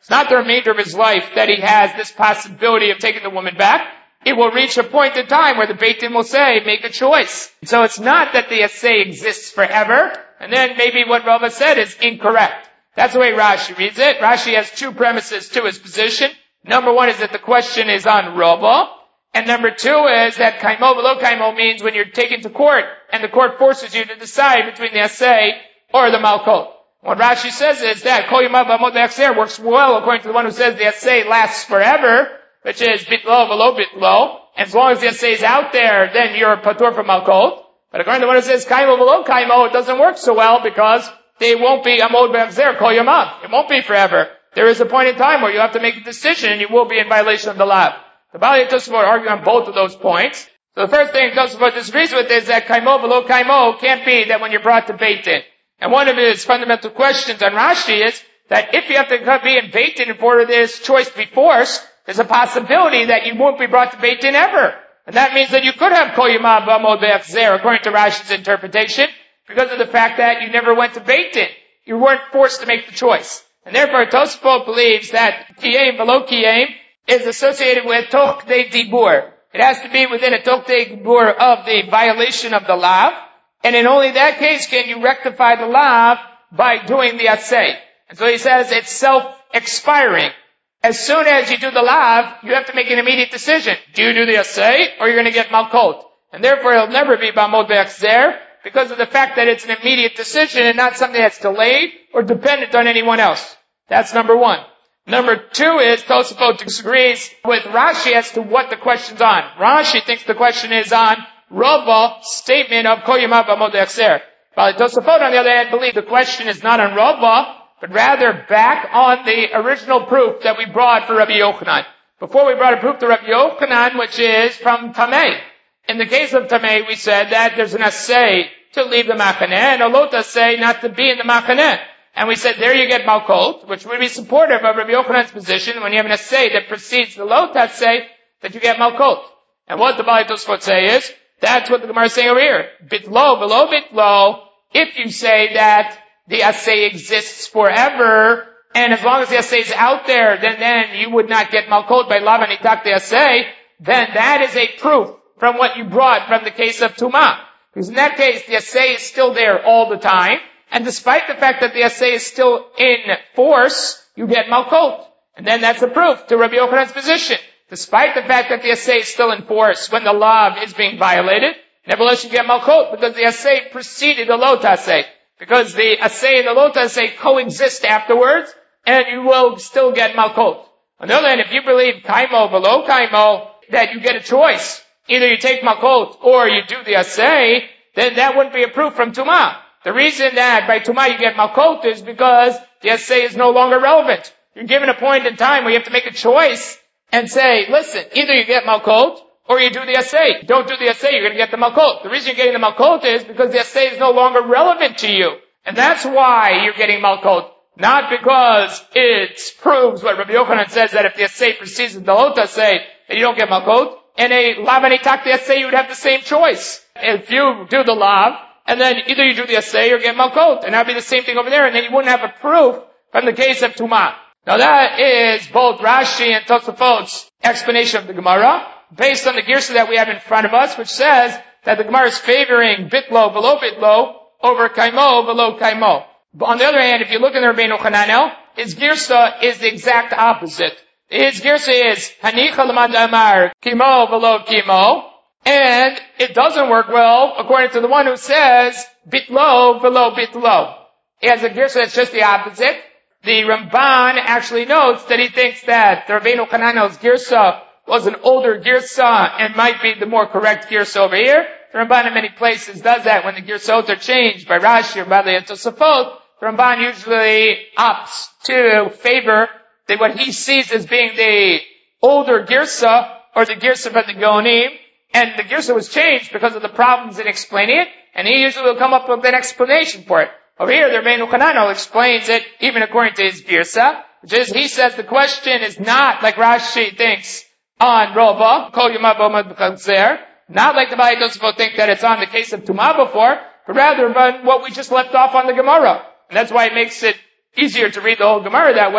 It's not the remainder of his life that he has this possibility of taking the woman back. It will reach a point in time where the Beit Din will say, make a choice. So it's not that the assay exists forever, and then maybe what Rava said is incorrect. That's the way Rashi reads it. Rashi has two premises to his position. Number one is that the question is on Rava, and number two is that kaimo v'lo kaimo means when you're taken to court, and the court forces you to decide between the assay or the malkot. What Rashi says is that kol yamav b'amod ve'achzer works well according to the one who says the assay lasts forever, which is bitlo v'lo bitlo. And as long as the assay is out there, then you're patur from malkot. But according to the one who says kaimo v'lo kaimo, it doesn't work so well because they won't be amod ve'achzer kol yamav. It won't be forever. There is a point in time where you have to make a decision and you will be in violation of the law. The Baalei Tosafot argue on both of those points. So the first thing Tosafot disagrees with is that kaimo v'lo kaimo can't be that when you're brought to Beit Din. And one of his fundamental questions on Rashi is that if you have to be in Beit Din for this choice to be forced, there's a possibility that you won't be brought to Beit Din ever. And that means that you could have kol yamav b'amod ve'achzer according to Rashi's interpretation because of the fact that you never went to Beit Din. You weren't forced to make the choice. And therefore Tosafot believes that kiyem v'lo kiyem is associated with tokdei dibur. It has to be within a tokdei dibur of the violation of the law. And in only that case can you rectify the law by doing the assay. And so he says it's self-expiring. As soon as you do the law, you have to make an immediate decision. Do you do the assay or you're going to get malkot? And therefore it'll never be b'amod ve'achzer because of the fact that it's an immediate decision and not something that's delayed or dependent on anyone else. That's number one. Number two is Tosafot disagrees with Rashi as to what the question's on. Rashi thinks the question is on Rava's statement of kol yamav b'amod ve'achzer. While Tosafot, on the other hand, believe the question is not on Rava, but rather back on the original proof that we brought for Rabbi Yochanan. Before we brought a proof to Rabbi Yochanan, which is from Tamei. In the case of Tamei, we said that there's an assay to leave the machaneh, and a lot assay not to be in the machaneh. And we said there you get malkot, which would be supportive of Rabbi Yochanan's position when you have an assay that precedes the lot assay, that you get malkot. And what the Baalei Tosafot say is, that's what the Gemara is saying over here. Bitlo, below bitlo, if you say that the assay exists forever, and as long as the assay is out there, then you would not get malkot by lav anitak the assay, then that is a proof from what you brought from the case of Tumah. Because in that case, the assay is still there all the time, and despite the fact that the assay is still in force, you get malkot. And then that's a proof to Rabbi Yochanan's position. Despite the fact that the assay is still in force when the lav is being violated, nevertheless you get malkot because the assay preceded the lot assay. Because the assay and the lot assay coexist afterwards, and you will still get malkot. On the other hand, if you believe kaimo v'lo kaimo, that you get a choice, either you take malkot or you do the assay, then that wouldn't be a proof from Tumah. The reason that by Tumah you get malkot is because the assay is no longer relevant. You're given a point in time where you have to make a choice and say, listen, either you get malkot or you do the assay. Don't do the assay, you're going to get the malkot. The reason you're getting the malkot is because the assay is no longer relevant to you. And that's why you're getting malkot. Not because it proves what Rabbi Yochanan says that if the assay precedes the lot assay, then you don't get malkot. In a lav anitak the assay, you would have the same choice. If you do the lav, and then either you do the assay or get malkot. And that would be the same thing over there, and then you wouldn't have a proof from the case of Tumah. Now that is both Rashi and Tosafot's explanation of the Gemara, based on the girsa that we have in front of us, which says that the Gemara is favoring bitlo, below bitlo, over kaimo, below kaimo. But on the other hand, if you look in the Rabbeinu Hananel, his girsa is the exact opposite. His girsa is hanicha l'man amar kimo, below kimo, and it doesn't work well according to the one who says bitlo, below bitlo. He has a girsa that's just the opposite. The Ramban actually notes that he thinks that the Rabbeinu Hananel's girsa was an older girsa and might be the more correct girsa over here. The Ramban in many places does that when the girsot are changed by Rashi or Baalei Tosafot. The Ramban usually opts to favor what he sees as being the older girsa or the girsa from the Gaonim, and the girsa was changed because of the problems in explaining it, and he usually will come up with an explanation for it. Over here, the Rabbeinu Hananel explains it even according to his girsa, which is he says the question is not like Rashi thinks on Rava, kol yamav b'amod ve'achzer, not like the Baalei Tosafot think that it's on the case of Tumah before, but rather what we just left off on the Gemara. And that's why it makes it easier to read the whole Gemara that way.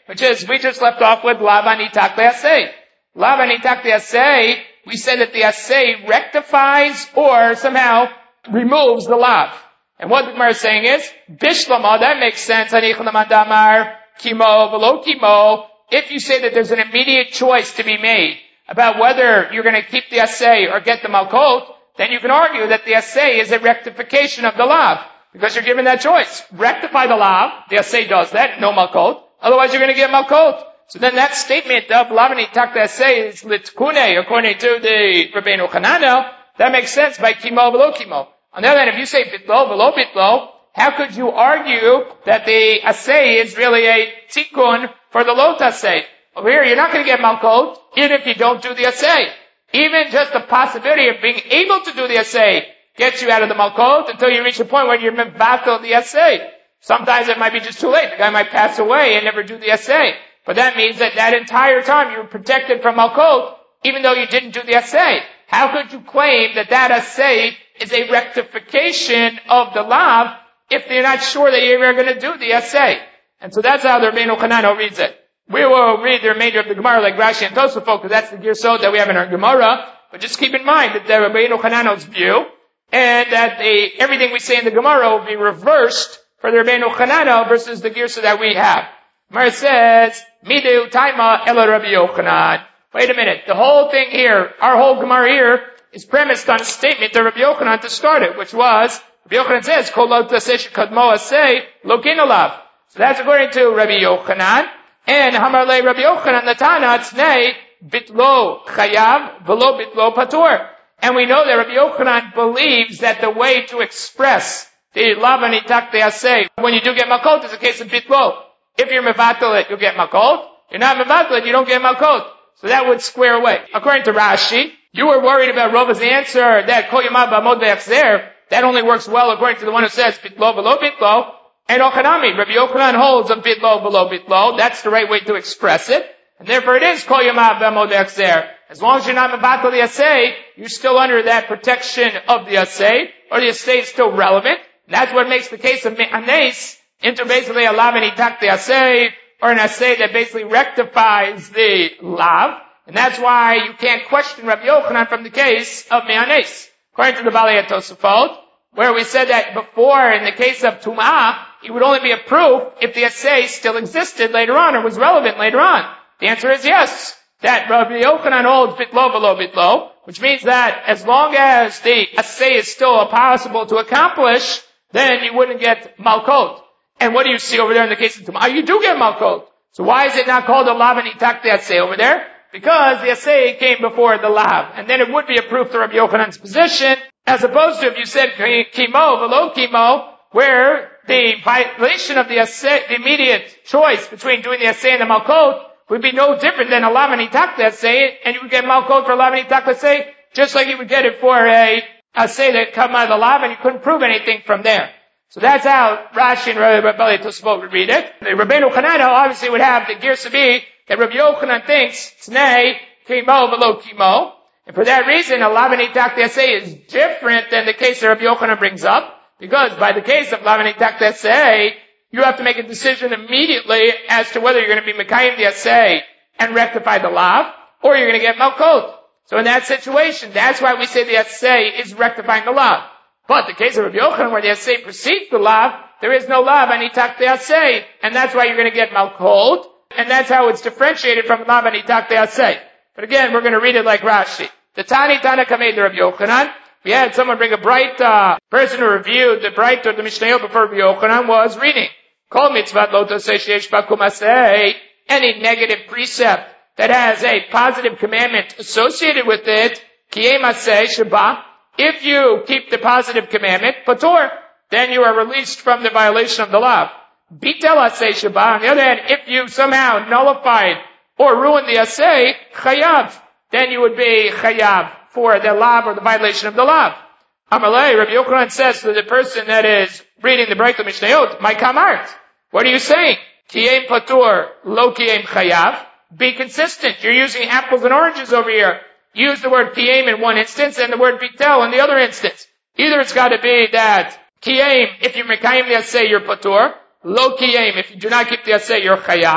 which is, we just left off with lav anitak le'aseh. Lav anitak le'aseh, we said that the aseh rectifies or somehow removes the lav. And what the Gemara is saying is, bishlama, that makes sense, damar, kimo, velo kimo. If you say that there's an immediate choice to be made about whether you're going to keep the aseh or get the malkot, then you can argue that the aseh is a rectification of the lav. Because you're given that choice. Rectify the lav, the aseh does that, no malkot. Otherwise you're going to get malkot. So then that statement of lav anitak le'aseh is litkune, according to the Rabbeinu Chananel, that makes sense by kimo velo kimo. On the other hand, if you say bitlo velo bitlo, how could you argue that the aseh is really a tikkun for the lot aseh? Over here, you're not going to get malkot, even if you don't do the aseh. Even just the possibility of being able to do the aseh gets you out of the malkot until you reach a point where you're mevatel the aseh. Sometimes it might be just too late. The guy might pass away and never do the aseh. But that means that that entire time you were protected from malkot, even though you didn't do the aseh. How could you claim that that aseh is a rectification of the lav if you're not sure that you're ever going to do the aseh? And so that's how the Rabbeinu Chananel reads it. We will read the remainder of the Gemara like Rashi and Tosafot, because that's the girsot that we have in our Gemara. But just keep in mind that the Rabbeinu Chananel's view, and that everything we say in the Gemara will be reversed for the Rabbeinu Chananel versus the girsot that we have. Gemara says, Mideu Taima Ela Rabbi Yochanan. Wait a minute. The whole thing here, our whole Gemara here, is premised on a statement of Rabbi Yochanan to start it, which was, Rabbi Yochanan says, Kol lo taseh shekadmo aseh lokin alav. So that's according to Rabbi Yochanan. And Hamar le Rabbi Yochanan Natana Tznei bitlo chayav velo bitlo patur. And we know that Rabbi Yochanan believes that the way to express the lav anitak le'aseh when you do get malkot is a case of bitlo. If you're mevatel it, you'll get malkot. You're not mevatel it, you don't get malkot. So that would square away. According to Rashi, you were worried about Rava's answer that kol yamav b'amod ve'achzer. That only works well according to the one who says bitlo velo bitlo. And Ochanami, Rabbi Yochanan holds a bitlo below bitlo. That's the right way to express it. And therefore it is kol yamav b'amod ve'achzer. As long as you're not mevatel the aseh, you're still under that protection of the aseh, or the aseh is still relevant. And that's what makes the case of me'anes into basically a lav anitak the aseh, or an aseh that basically rectifies the lav. And that's why you can't question Rabbi Yochanan from the case of me'anes. According to the Balei Tosafot, where we said that before in the case of tum'ah, it would only be a proof if the aseh still existed later on, or was relevant later on. The answer is yes. That Rabbi Yochanan holds bitlo below bitlo, which means that as long as the aseh is still possible to accomplish, then you wouldn't get malkot. And what do you see over there in the case of tum'ah? You do get malkot. So why is it not called a lav anitak the aseh over there? Because the aseh came before the lav. And then it would be a proof to Rabbi Yochanan's position, as opposed to if you said kimo, velo kimo, where the violation of the aseh, the immediate choice between doing the aseh and the malkot, would be no different than a lav anitak the aseh, and you would get malkot for a lav anitak the aseh, just like you would get it for a aseh that come out of the lav, and you couldn't prove anything from there. So that's how Rashi and Rabbi Balei Tosafot would read it. The Rabbeinu Chananel obviously would have the girsa be that Rabbi Yochanan thinks Tznei kimo velo kimo, and for that reason, a lav anitak the aseh is different than the case that Rabbi Yochanan brings up, because by the case of lav anitak the aseh, you have to make a decision immediately as to whether you're going to be mekayim the aseh and rectify the lav, or you're going to get malkot. So in that situation, that's why we say the aseh is rectifying the lav. But the case of Rabbi Yochanan, where the aseh precedes the lav, there is no lav anitak the aseh, and that's why you're going to get malkot, and that's how it's differentiated from lav anitak the aseh. But again, we're going to read it like Rashi. The Tani Tana Kamei Rabbi Yochanan. We had someone bring a bright person who reviewed the bright or the Mishnayot before Rabbi Yochanan was reading. Kol mitzvat lo taseh sheyesh ba kum aseh. Any negative precept that has a positive commandment associated with it, kiyem aseh sheba. If you keep the positive commandment, patur, then you are released from the violation of the law. Bitel aseh sheba. On the other hand, if you somehow nullified or ruined the aseh, chayav, then you would be chayav for the lav or the violation of the lav. Amalei, Rabbi Yochanan says to the person that is reading the Brayta Mishnayot, my kamart, what are you saying? Kiyem patur, lo kiyem chayav. Be consistent. You're using apples and oranges over here. Use the word kiyem in one instance and the word bitel in the other instance. Either it's got to be that kiyem, if you mekayim the aseh, you're patur. Lo kiyem, if you do not keep the aseh, you're chayav.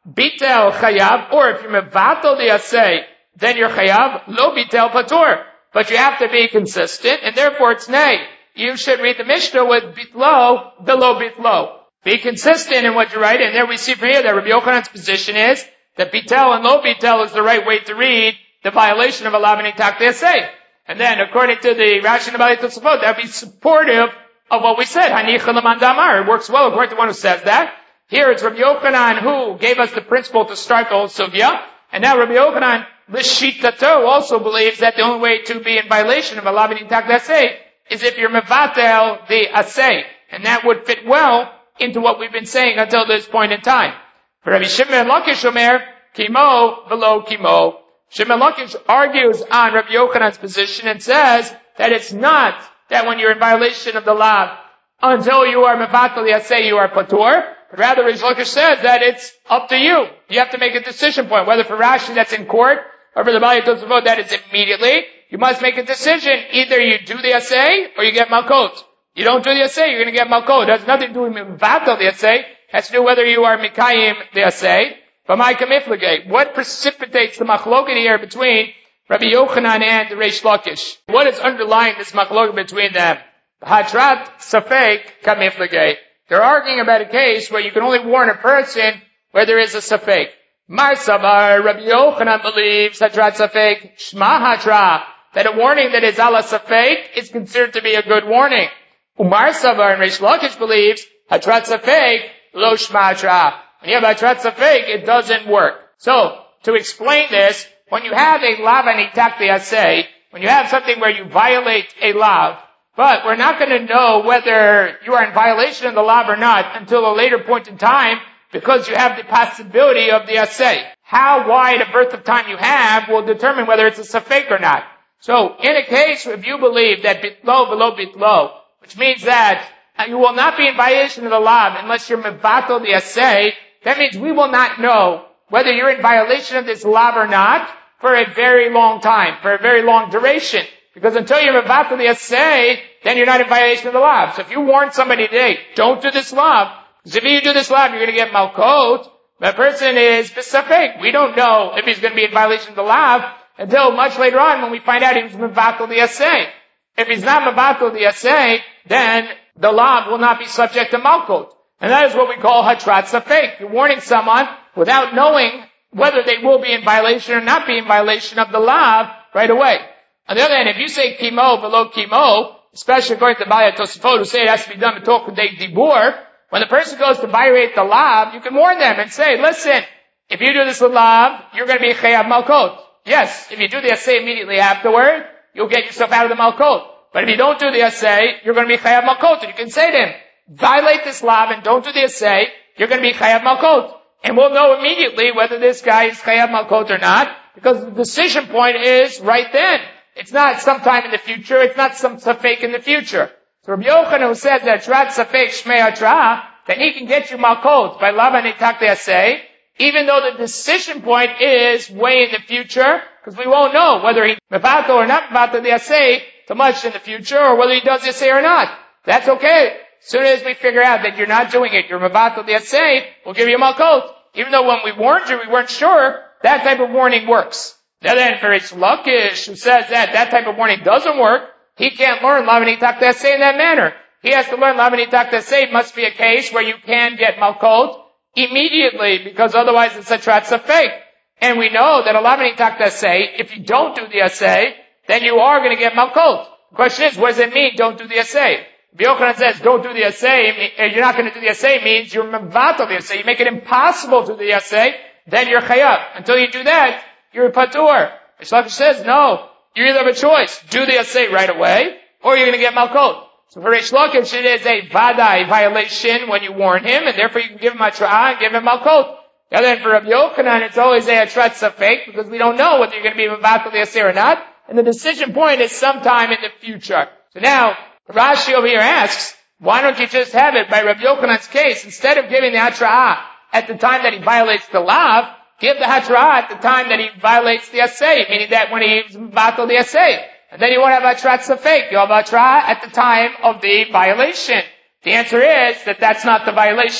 bitel chayav, or if you're mevatel the asay, then you're chayav, lo bitel patur. But you have to be consistent, and therefore it's nay. You should read the Mishnah with bitlo, below bitlo. Be consistent in what you write, and there we see from here that Rabbi Yochanan's position is that bitel and lo bitel is the right way to read the violation of alav v'nitak asay. And then, according to the Rashi and the Balei Tosafot, that would be supportive of what we said. Hanicha l'man damar. It works well according to one who says that. Here it's Rabbi Yochanan who gave us the principle to start the whole sugya. And now Rabbi Yochanan, l'shitato, also believes that the only way to be in violation of alav v'nitak asay is if you're mevatel the asay. And that would fit well into what we've been saying until this point in time. For Rabbi Shimon Lakish Omer, kimo below kimo. Shimon Lakish argues on Rabbi Yochanan's position and says that it's not that when you're in violation of the law, until you are mevatel the asay, you are patur. But rather, Rish Lakish says that it's up to you. You have to make a decision point, whether for Rashi that's in court, or for the Balei Tosafot that is immediately. You must make a decision. Either you do the asay, or you get malkot. You don't do the asay, you're going to get malkot. It has nothing to do with mevatel the asay. It has to do whether you are mikayim the asay. But my kamiflagate, what precipitates the machloket here between Rabbi Yochanan and Rish Lakish? What is underlying this machloket between them? Hatrat safek kamiflagate. They're arguing about a case where you can only warn a person where there is a safek. Mar savar, Rabbi Yochanan believes hatrat safek shma hatra, that a warning that is ala safek is considered to be a good warning. Umar savar and Rish Lakish believes hatrat safek lo shma hatra. When you have hatrat safek, it doesn't work. So, to explain this, when you have a lav v'nitak asay, when you have something where you violate a lav, but we're not going to know whether you are in violation of the lav or not until a later point in time, because you have the possibility of the asay. How wide a birth of time you have will determine whether it's a safek or not. So, in a case, if you believe that bitlo below bitlo, which means that you will not be in violation of the lav unless you're mevatel the asay, that means we will not know whether you're in violation of this lav or not for a very long time, for a very long duration. Because until you're mevatel the asay, then you're not in violation of the lav. So if you warn somebody today, don't do this lav, because if you do this lav, you're going to get malkot, that person is besafek. We don't know if he's going to be in violation of the lav until much later on when we find out he was mevatel the asay. If he's not mevatel the asay, then the lav will not be subject to malkot. And that is what we call hatrat safek. You're warning someone without knowing whether they will be in violation or not be in violation of the lav right away. On the other hand, if you say kimo below kimo, especially according to Balei Tosafot, who say it has to be done with talk k'dei dibur, when the person goes to violate the lav, you can warn them and say, listen, if you do this with lav, you're going to be chayav malkot. Yes, if you do the asay immediately afterward, you'll get yourself out of the malkot. But if you don't do the asay, you're going to be chayav malkot. And you can say to him, violate this lav and don't do the asay, you're going to be chayav malkot. And we'll know immediately whether this guy is chayav malkot or not, because the decision point is right then. It's not sometime in the future, it's not some safek in the future. So Rabbi Yochanan, who says that hatrat safek shmei hatra, then he can get you malkot by lav v'nitak asay, even though the decision point is way in the future, because we won't know whether he's mevatel or not mevatel the asay too much in the future, or whether he does the asay or not. That's okay. As soon as we figure out that you're not doing it, you're mevatel the asay, we'll give you malkot. Even though when we warned you, we weren't sure, that type of warning works. Now then, for Rish Lakish, who says that type of warning doesn't work, he can't learn lav v'nitak asay in that manner. He has to learn lav v'nitak asay must be a case where you can get malkot immediately, because otherwise it's a hatrat safek. And we know that a lav v'nitak asay, if you don't do the asay, then you are going to get malkot. The question is, what does it mean, don't do the asay? Rabbi Yochanan says, don't do the asay, you're not going to do the asay means you're mevatel the asay. You make it impossible to do the asay, then you're chayav. Until you do that, you're patur. Rish Lakish says, no, you either have a choice, do the asay right away, or you're going to get malkot. So for Rish Lakish, it is a vadai violation when you warn him, and therefore you can give him hatra'ah and give him malkot. And then for Rabbi Yochanan, it's always a hatrat safek, because we don't know whether you're going to be mevatel the asay or not, and the decision point is sometime in the future. So now, Rashi over here asks, why don't you just have it by Rabbi Yochanan's case, instead of giving the hatra'ah at the time that he violates the lav, give the hatra'ah at the time that he violates the asay, meaning that when he's mevatel the asay. And then you won't have hatrat safek, you'll have hatra'ah at the time of the violation. The answer is that that's not the violation.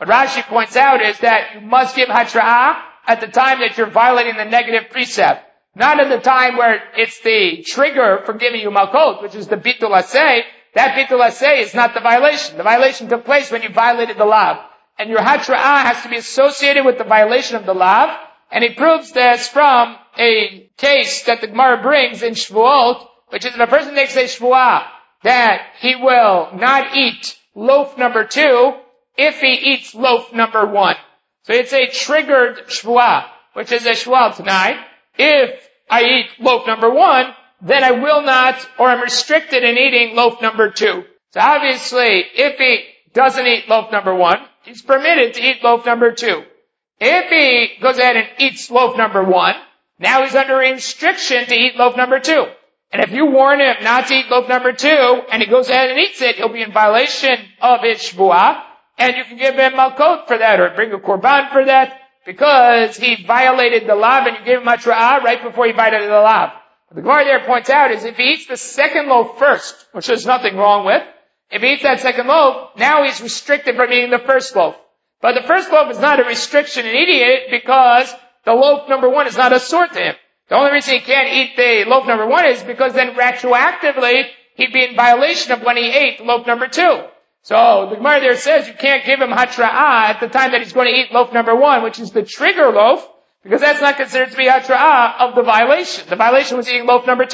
What Rashi points out is that you must give hatra'ah at the time that you're violating the negative precept. Not at the time where it's the trigger for giving you malkot, which is the bitul aseh. That bitul aseh is not the violation. The violation took place when you violated the lav. And your hatra'ah has to be associated with the violation of the lav. And he proves this from a case that the Gemara brings in Shvuot, which is if a person makes a shvuah that he will not eat loaf number 2 if he eats loaf number 1. So it's a triggered shvuah, which is a shvuah tonight. If I eat loaf number 1, then I will not, or I'm restricted in eating loaf number 2. So obviously, if he doesn't eat loaf number 1, he's permitted to eat loaf number 2. If he goes ahead and eats loaf number 1, now he's under a restriction to eat loaf number 2. And if you warn him not to eat loaf number 2, and he goes ahead and eats it, he'll be in violation of his shvuah, and you can give him malkot for that, or bring a korban for that, because he violated the lav, and you gave him hatra'ah right before he violated the lav. What the Gemara there points out is if he eats the second loaf first, which there's nothing wrong with, if he eats that second loaf, now he's restricted from eating the first loaf. But the first loaf is not a restriction in eating it because the loaf number 1 is not a sort to him. The only reason he can't eat the loaf number 1 is because then retroactively he'd be in violation of when he ate loaf number 2. So the Gemara there says you can't give him hatra'ah at the time that he's going to eat loaf number 1, which is the trigger loaf, because that's not considered to be hatra'ah of the violation. The violation was eating loaf number 2.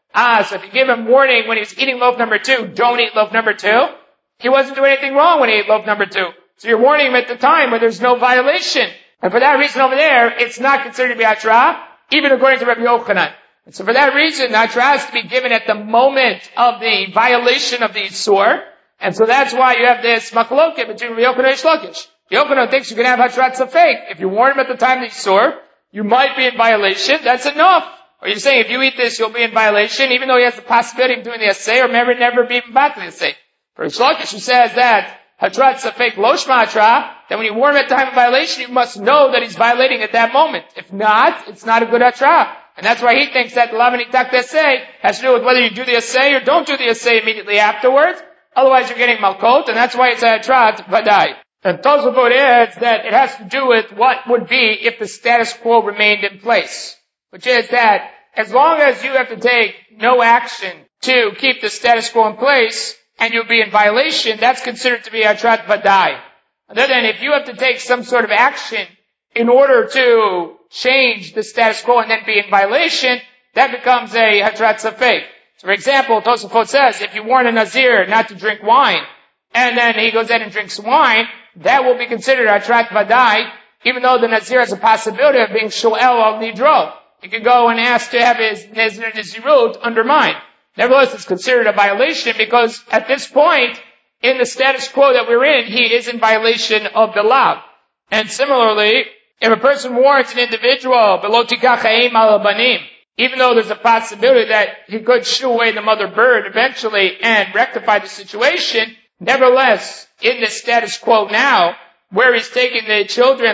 So if you give him warning when he was eating loaf number 2, don't eat loaf number 2, he wasn't doing anything wrong when he ate loaf number 2. So you're warning him at the time where there's no violation. And for that reason over there, it's not considered to be hatra'ah, even according to Rabbi Yochanan. And so for that reason, hatra'ah has to be given at the moment of the violation of the Isur. And so that's why you have this machloket between Rabbi Yochanan and Reish Lakish. Yochanan thinks you can have hatra'at safek. If you warn him at the time of the Isur, you might be in violation. That's enough. Or you're saying if you eat this, you'll be in violation, even though he has the possibility of doing the assay or never be back to the assay. For Reish Lakish, who says that hatra'at safek lo shma hatra'ah, that when you warn him at the time of violation, you must know that he's violating at that moment. If not, it's not a good hatra'ah. And that's why he thinks that the lav nitak assay has to do with whether you do the assay or don't do the assay immediately afterwards. Otherwise, you're getting malkot, and that's why it's a hatra'at vadai. And Tosafot adds that it has to do with what would be if the status quo remained in place. Which is that as long as you have to take no action to keep the status quo in place, and you'll be in violation, that's considered to be a hatra'at vadai. Other than if you have to take some sort of action in order to change the status quo and then be in violation, that becomes a hatra'at safek. So for example, Tosafot says, if you warn a Nazir not to drink wine, and then he goes in and drinks wine, that will be considered hatra'at vadai, even though the Nazir has a possibility of being shoel al nidro. He could go and ask to have his Nazirut undermined. Nevertheless, it's considered a violation because at this point, in the status quo that we're in, he is in violation of the law. And similarly, if a person warns an individual, below tikach ha'im al banim, even though there's a possibility that he could shoo away the mother bird eventually and rectify the situation, nevertheless, in the status quo now, where he's taking the children,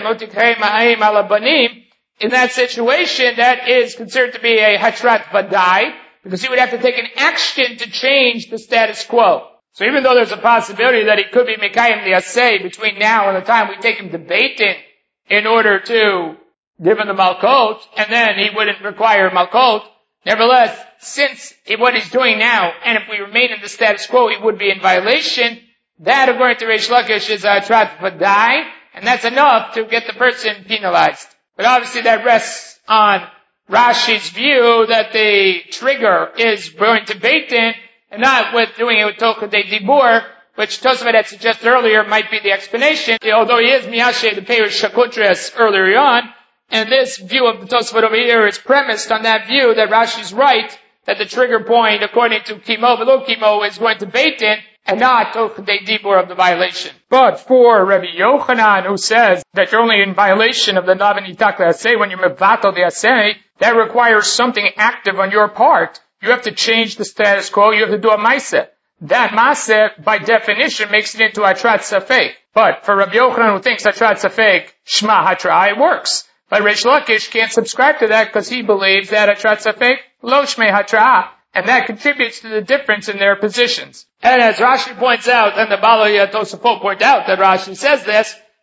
in that situation, that is considered to be a hatra'at vadai, because he would have to take an action to change the status quo. So even though there's a possibility that he could be mekayim the asay between now and the time we take him to Beit Din in order to give him the malkot, and then he wouldn't require malkot. Nevertheless, since what he's doing now, and if we remain in the status quo, he would be in violation. That, according to Reish Lakish, is a hatra'at vadai, and that's enough to get the person penalized. But obviously that rests on Rashi's view that the trigger is going to Beit Din, and not with doing it with Tokadei Dibur, which Tosafot had suggested earlier might be the explanation, although he is miyashe the Peirush Shakutres earlier on. And this view of the Tosafot over here is premised on that view that Rashi's right, that the trigger point, according to Kimo, Velo Kimo, is going to Beit Din, and not Tokadei Dibur of the violation. But for Rabbi Yochanan, who says that you're only in violation of the lav nitak asay when you're mevatel the asay, that requires something active on your part. You have to change the status quo, you have to do a maaseh. That maaseh, by definition, makes it into hatra'at safek. But for Rabbi Yochanan, who thinks hatra'at safek, shma hatra'ah, it works. But Reish Lakish can't subscribe to that because he believes that hatra'at safek, lo shmei hatra'ah. And that contributes to the difference in their positions. And as Rashi points out, and the Baloi Tosafot point out that Rashi says this,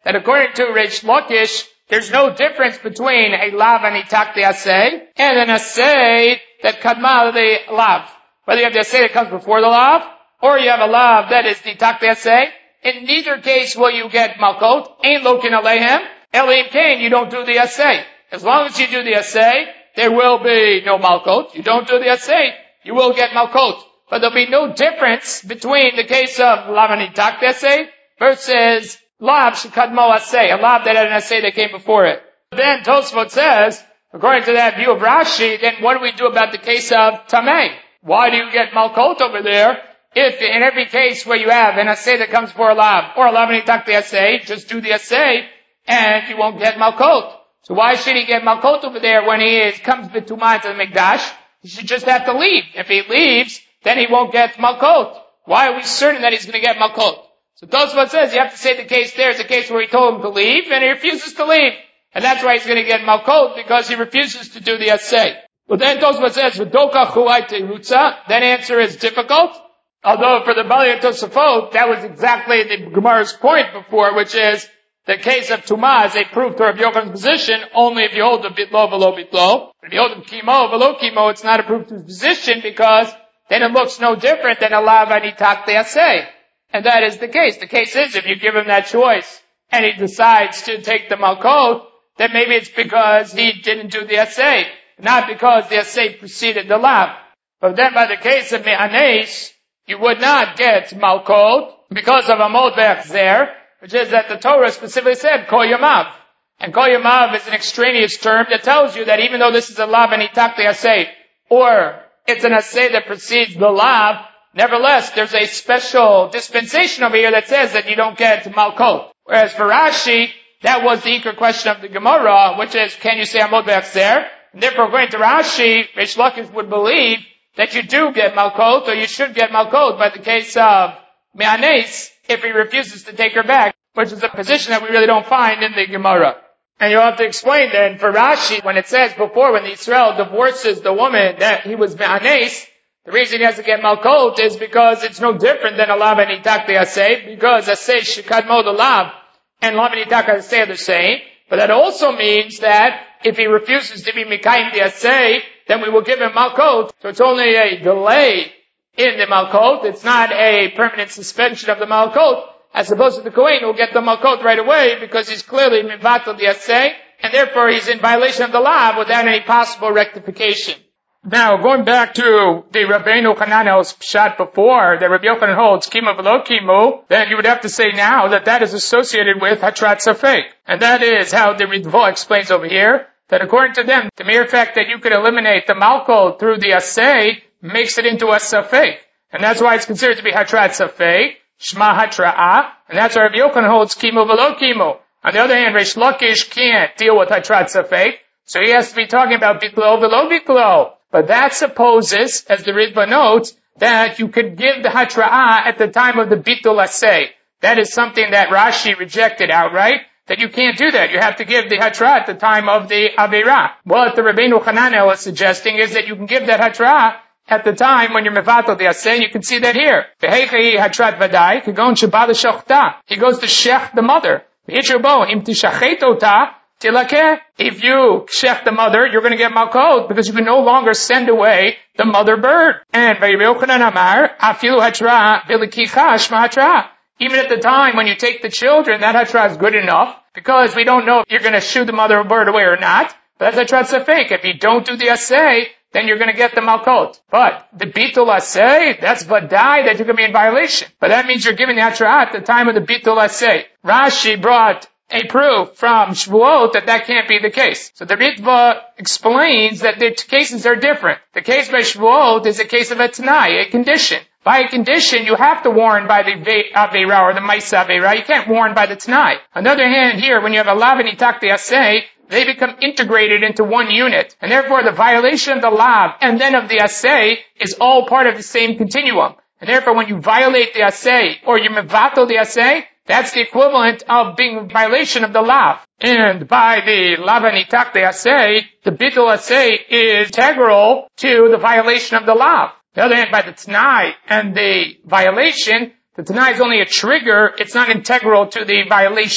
that according to Reish Lakish, there's no difference between a lav anitak the asay and an asay that kadma the lav. Whether you have the asay that comes before the lav, or you have a lav that is nitak the asay, in neither case will you get malkot. Ain't lokin aleihem. Elim kain, you don't do the asay. As long as you do the asay, there will be no malkot. You don't do the asay, you will get malkot. But there'll be no difference between the case of lav anitak the asay versus lav shekadmo asay, a lav that had an asay that came before it. Then Tosfot says, according to that view of Rashi, then what do we do about the case of tamei? Why do you get malkot over there? If in every case where you have an asay that comes before a lav, or a lav anitak the asay, just do the asay, and you won't get malkot. So why should he get malkot over there when he comes b'tumah to the mikdash? He should just have to leave. If he leaves, then he won't get malkot. Why are we certain that he's going to get malkot? So Tosfot says you have to say the case there is a case where he told him to leave, and he refuses to leave. And that's why he's going to get malkot, because he refuses to do the asay. But then Tosfot says, v'doka chuai teirutza, that answer is difficult. Although for the Bali Tosafot, that was exactly the Gemara's point before, which is the case of Tumah is a proof to Rabbi Yochanan's position only if you hold the bitlo velo bitlo. If you hold the kimo velo kimo, it's not a proof to his position because then it looks no different than a lav anitak the asay. And that is the case. The case is if you give him that choice and he decides to take the malkot, then maybe it's because he didn't do the asay, not because the asay preceded the lav. But then by the case of me'anes, you would not get malkot because of amod ve'achzer, which is that the Torah specifically said kol yamav. And kol yamav is an extraneous term that tells you that even though this is a lav anitak the asay, or it's an asay that precedes the lav, nevertheless there's a special dispensation over here that says that you don't get malkot. Whereas for Rashi, that was the ikar question of the Gemara, which is, can you say amod ve'achzer? And therefore, according to Rashi, Reish Lakish would believe that you do get malkot, or you should get malkot by the case of me'anes, if he refuses to take her back, which is a position that we really don't find in the Gemara. And you'll have to explain then, for Rashi, when it says before, when Israel divorces the woman that he was me'anes, the reason he has to get malkot is because it's no different than a lav anitak the asay, because asay shekadmo the lav, and lav anitak asay are the same. But that also means that if he refuses to be mikayim the asay, then we will give him malkot. So it's only a delay in the malkot. It's not a permanent suspension of the malkot, as opposed to the Kohen who will get the malkot right away because he's clearly mivatal the asay, and therefore he's in violation of the law without any possible rectification. Now, going back to the Rabbeinu Hananel's pshat before, that Rabbi Yochanan holds kimo v'lo kimo, then you would have to say now that that is associated with hatrat safek. And that is how the Ritva explains over here, that according to them, the mere fact that you could eliminate the malkot through the asay makes it into a safek. And that's why it's considered to be hatrat safek, shma hatra'ah, and that's why Rabbi Yochanan holds kimo v'lo kimo. On the other hand, Reish Lakish can't deal with hatrat safek, so he has to be talking about bitlo v'lo bitlo. But that supposes, as the Ritva notes, that you could give the hatra'ah at the time of the bitul asay. That is something that Rashi rejected outright, that you can't do that. You have to give the hatra'ah at the time of the avirah. What the Rabbeinu Hananel is suggesting is that you can give that hatra'ah at the time when you're mevatel the asay, and you can see that here. V'heichi hatrat vadai, kagon sheba l'shochta. He goes to shech the mother. V'yichurbo, im tishachet ota, tilakeh. If you shech the mother, you're going to get malkot, because you can no longer send away the mother bird. And Rabbi Yochanan Amar, afilu hatra v'likicha shma hatra. Even at the time when you take the children, that hatra is good enough, because we don't know if you're going to shoot the mother bird away or not. But that's hatra safek. If you don't do the asay, then you're going to get the malkot. But the bitul asay, that's vadai that you're going to be in violation. But that means you're giving the hatra at the time of the bitul asay. Rashi brought a proof from Shvuot that can't be the case. So the Ritva explains that the cases are different. The case by Shvuot is a case of a tanai, a condition. By a condition, you have to warn by the Aveira or the Maisa Aveira. You can't warn by the tanai. On the other hand, here, when you have a lav and itak the asay, they become integrated into one unit. And therefore, the violation of the lav and then of the asay is all part of the same continuum. And therefore, when you violate the asay or you mevatel the asay, that's the equivalent of being a violation of the lav. And by the lav anitak the asay, the bitul asay is integral to the violation of the lav. On the other hand, by the tanai and the violation, the tanai is only a trigger, it's not integral to the violation.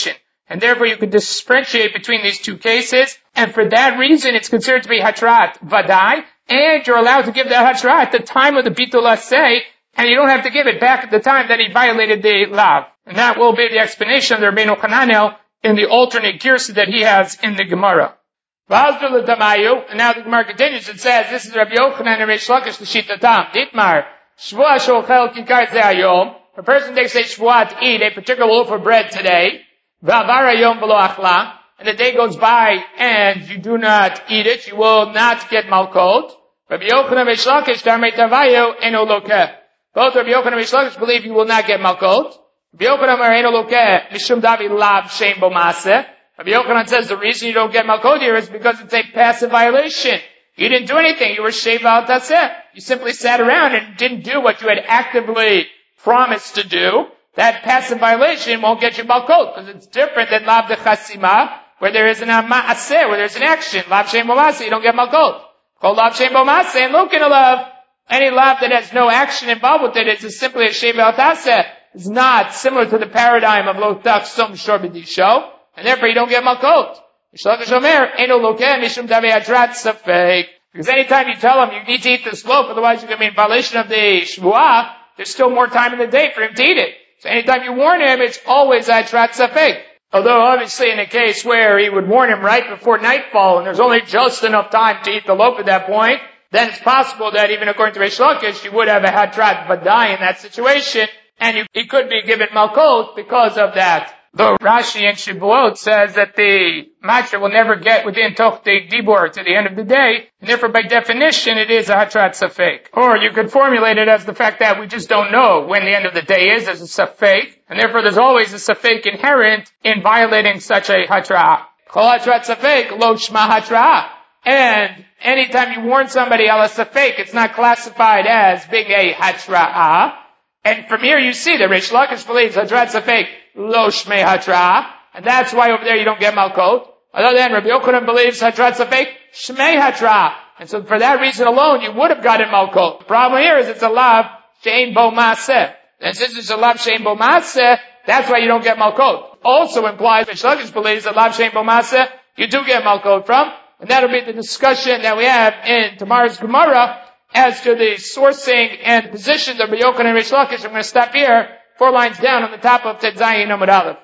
And therefore you could differentiate between these two cases. And for that reason, it's considered to be Hatrat Vadai. And you're allowed to give that Hatrat at the time of the Bitul Aseh. And you don't have to give it back at the time that he violated the law. And that will be the explanation of the Rabbeinu Hananel in the alternate girsa that he has in the Gemara. And now the Gemara continues and says, this is Rabbi Yochanan and Reish Lakish l'shitatam. Ditmar, Shvuah shochel kikar ze'ayom. A person takes a Shvuah to eat a particular loaf of bread today. V'avar hayom v'lo achla. And the day goes by and you do not eat it, you will not get malkot. Rabbi Yochanan and Reish Lakish darmei tavayo eno lokeh. Both Rabbi Yochanan and Reish Lakish believe you will not get malkot. Rabbi Yochanan or eno lokeh mishum davi lav shein bo maaseh. Rabbi Yochanan says the reason you don't get malkot here is because it's a passive violation. You didn't do anything. You were sheva al taseh. You simply sat around and didn't do what you had actively promised to do. That passive violation won't get you malkot because it's different than lav de chasima, where there is an ma'aseh, where there's an action. Lav shein bo maaseh, you don't get malkot. Kol lav shein bo maaseh, and look in a lav. Any lav that has no action involved with it is simply a sheva al taseh. It's not similar to the paradigm of lo tak som shor b'disho. And therefore you don't get malkot. Because anytime you tell him you need to eat this loaf, otherwise you're going to be in violation of the Shvuah, there's still more time in the day for him to eat it. So anytime you warn him, it's always atrat safek. Although obviously in a case where he would warn him right before nightfall and there's only just enough time to eat the loaf at that point, then it's possible that even according to Reish Lakish, you would have a hatrat vadai in that situation, and he could be given malkot because of that. Though Rashi in Shavuot says that the matcha will never get within toch the dibur to the end of the day, and therefore by definition it is a hatrat safek. Or you could formulate it as the fact that we just don't know when the end of the day is as a safek, and therefore there's always a safek inherent in violating such a hatra. Kol hatrat safek lo shma hatra. And anytime you warn somebody al safek, it's not classified as being a hatra. And from here you see that Reish Lakish believes hatrat safek lo shmei hatra, and that's why over there you don't get malkot. Other than Rabbi Yochanan believes hatrat safek shmei hatra, and so for that reason alone you would have gotten malkot. The problem here is it's a lav shein bo maaseh, and since it's a lav shein bo maaseh, that's why you don't get malkot. Also implies Reish Lakish believes that lav shein bo maaseh you do get malkot from, and that'll be the discussion that we have in tomorrow's Gemara as to the sourcing and positions of Rabbi Yochanan and Reish Lakish. I'm going to stop here. 4 lines down on the top of Ted Zayin Amud Aleph.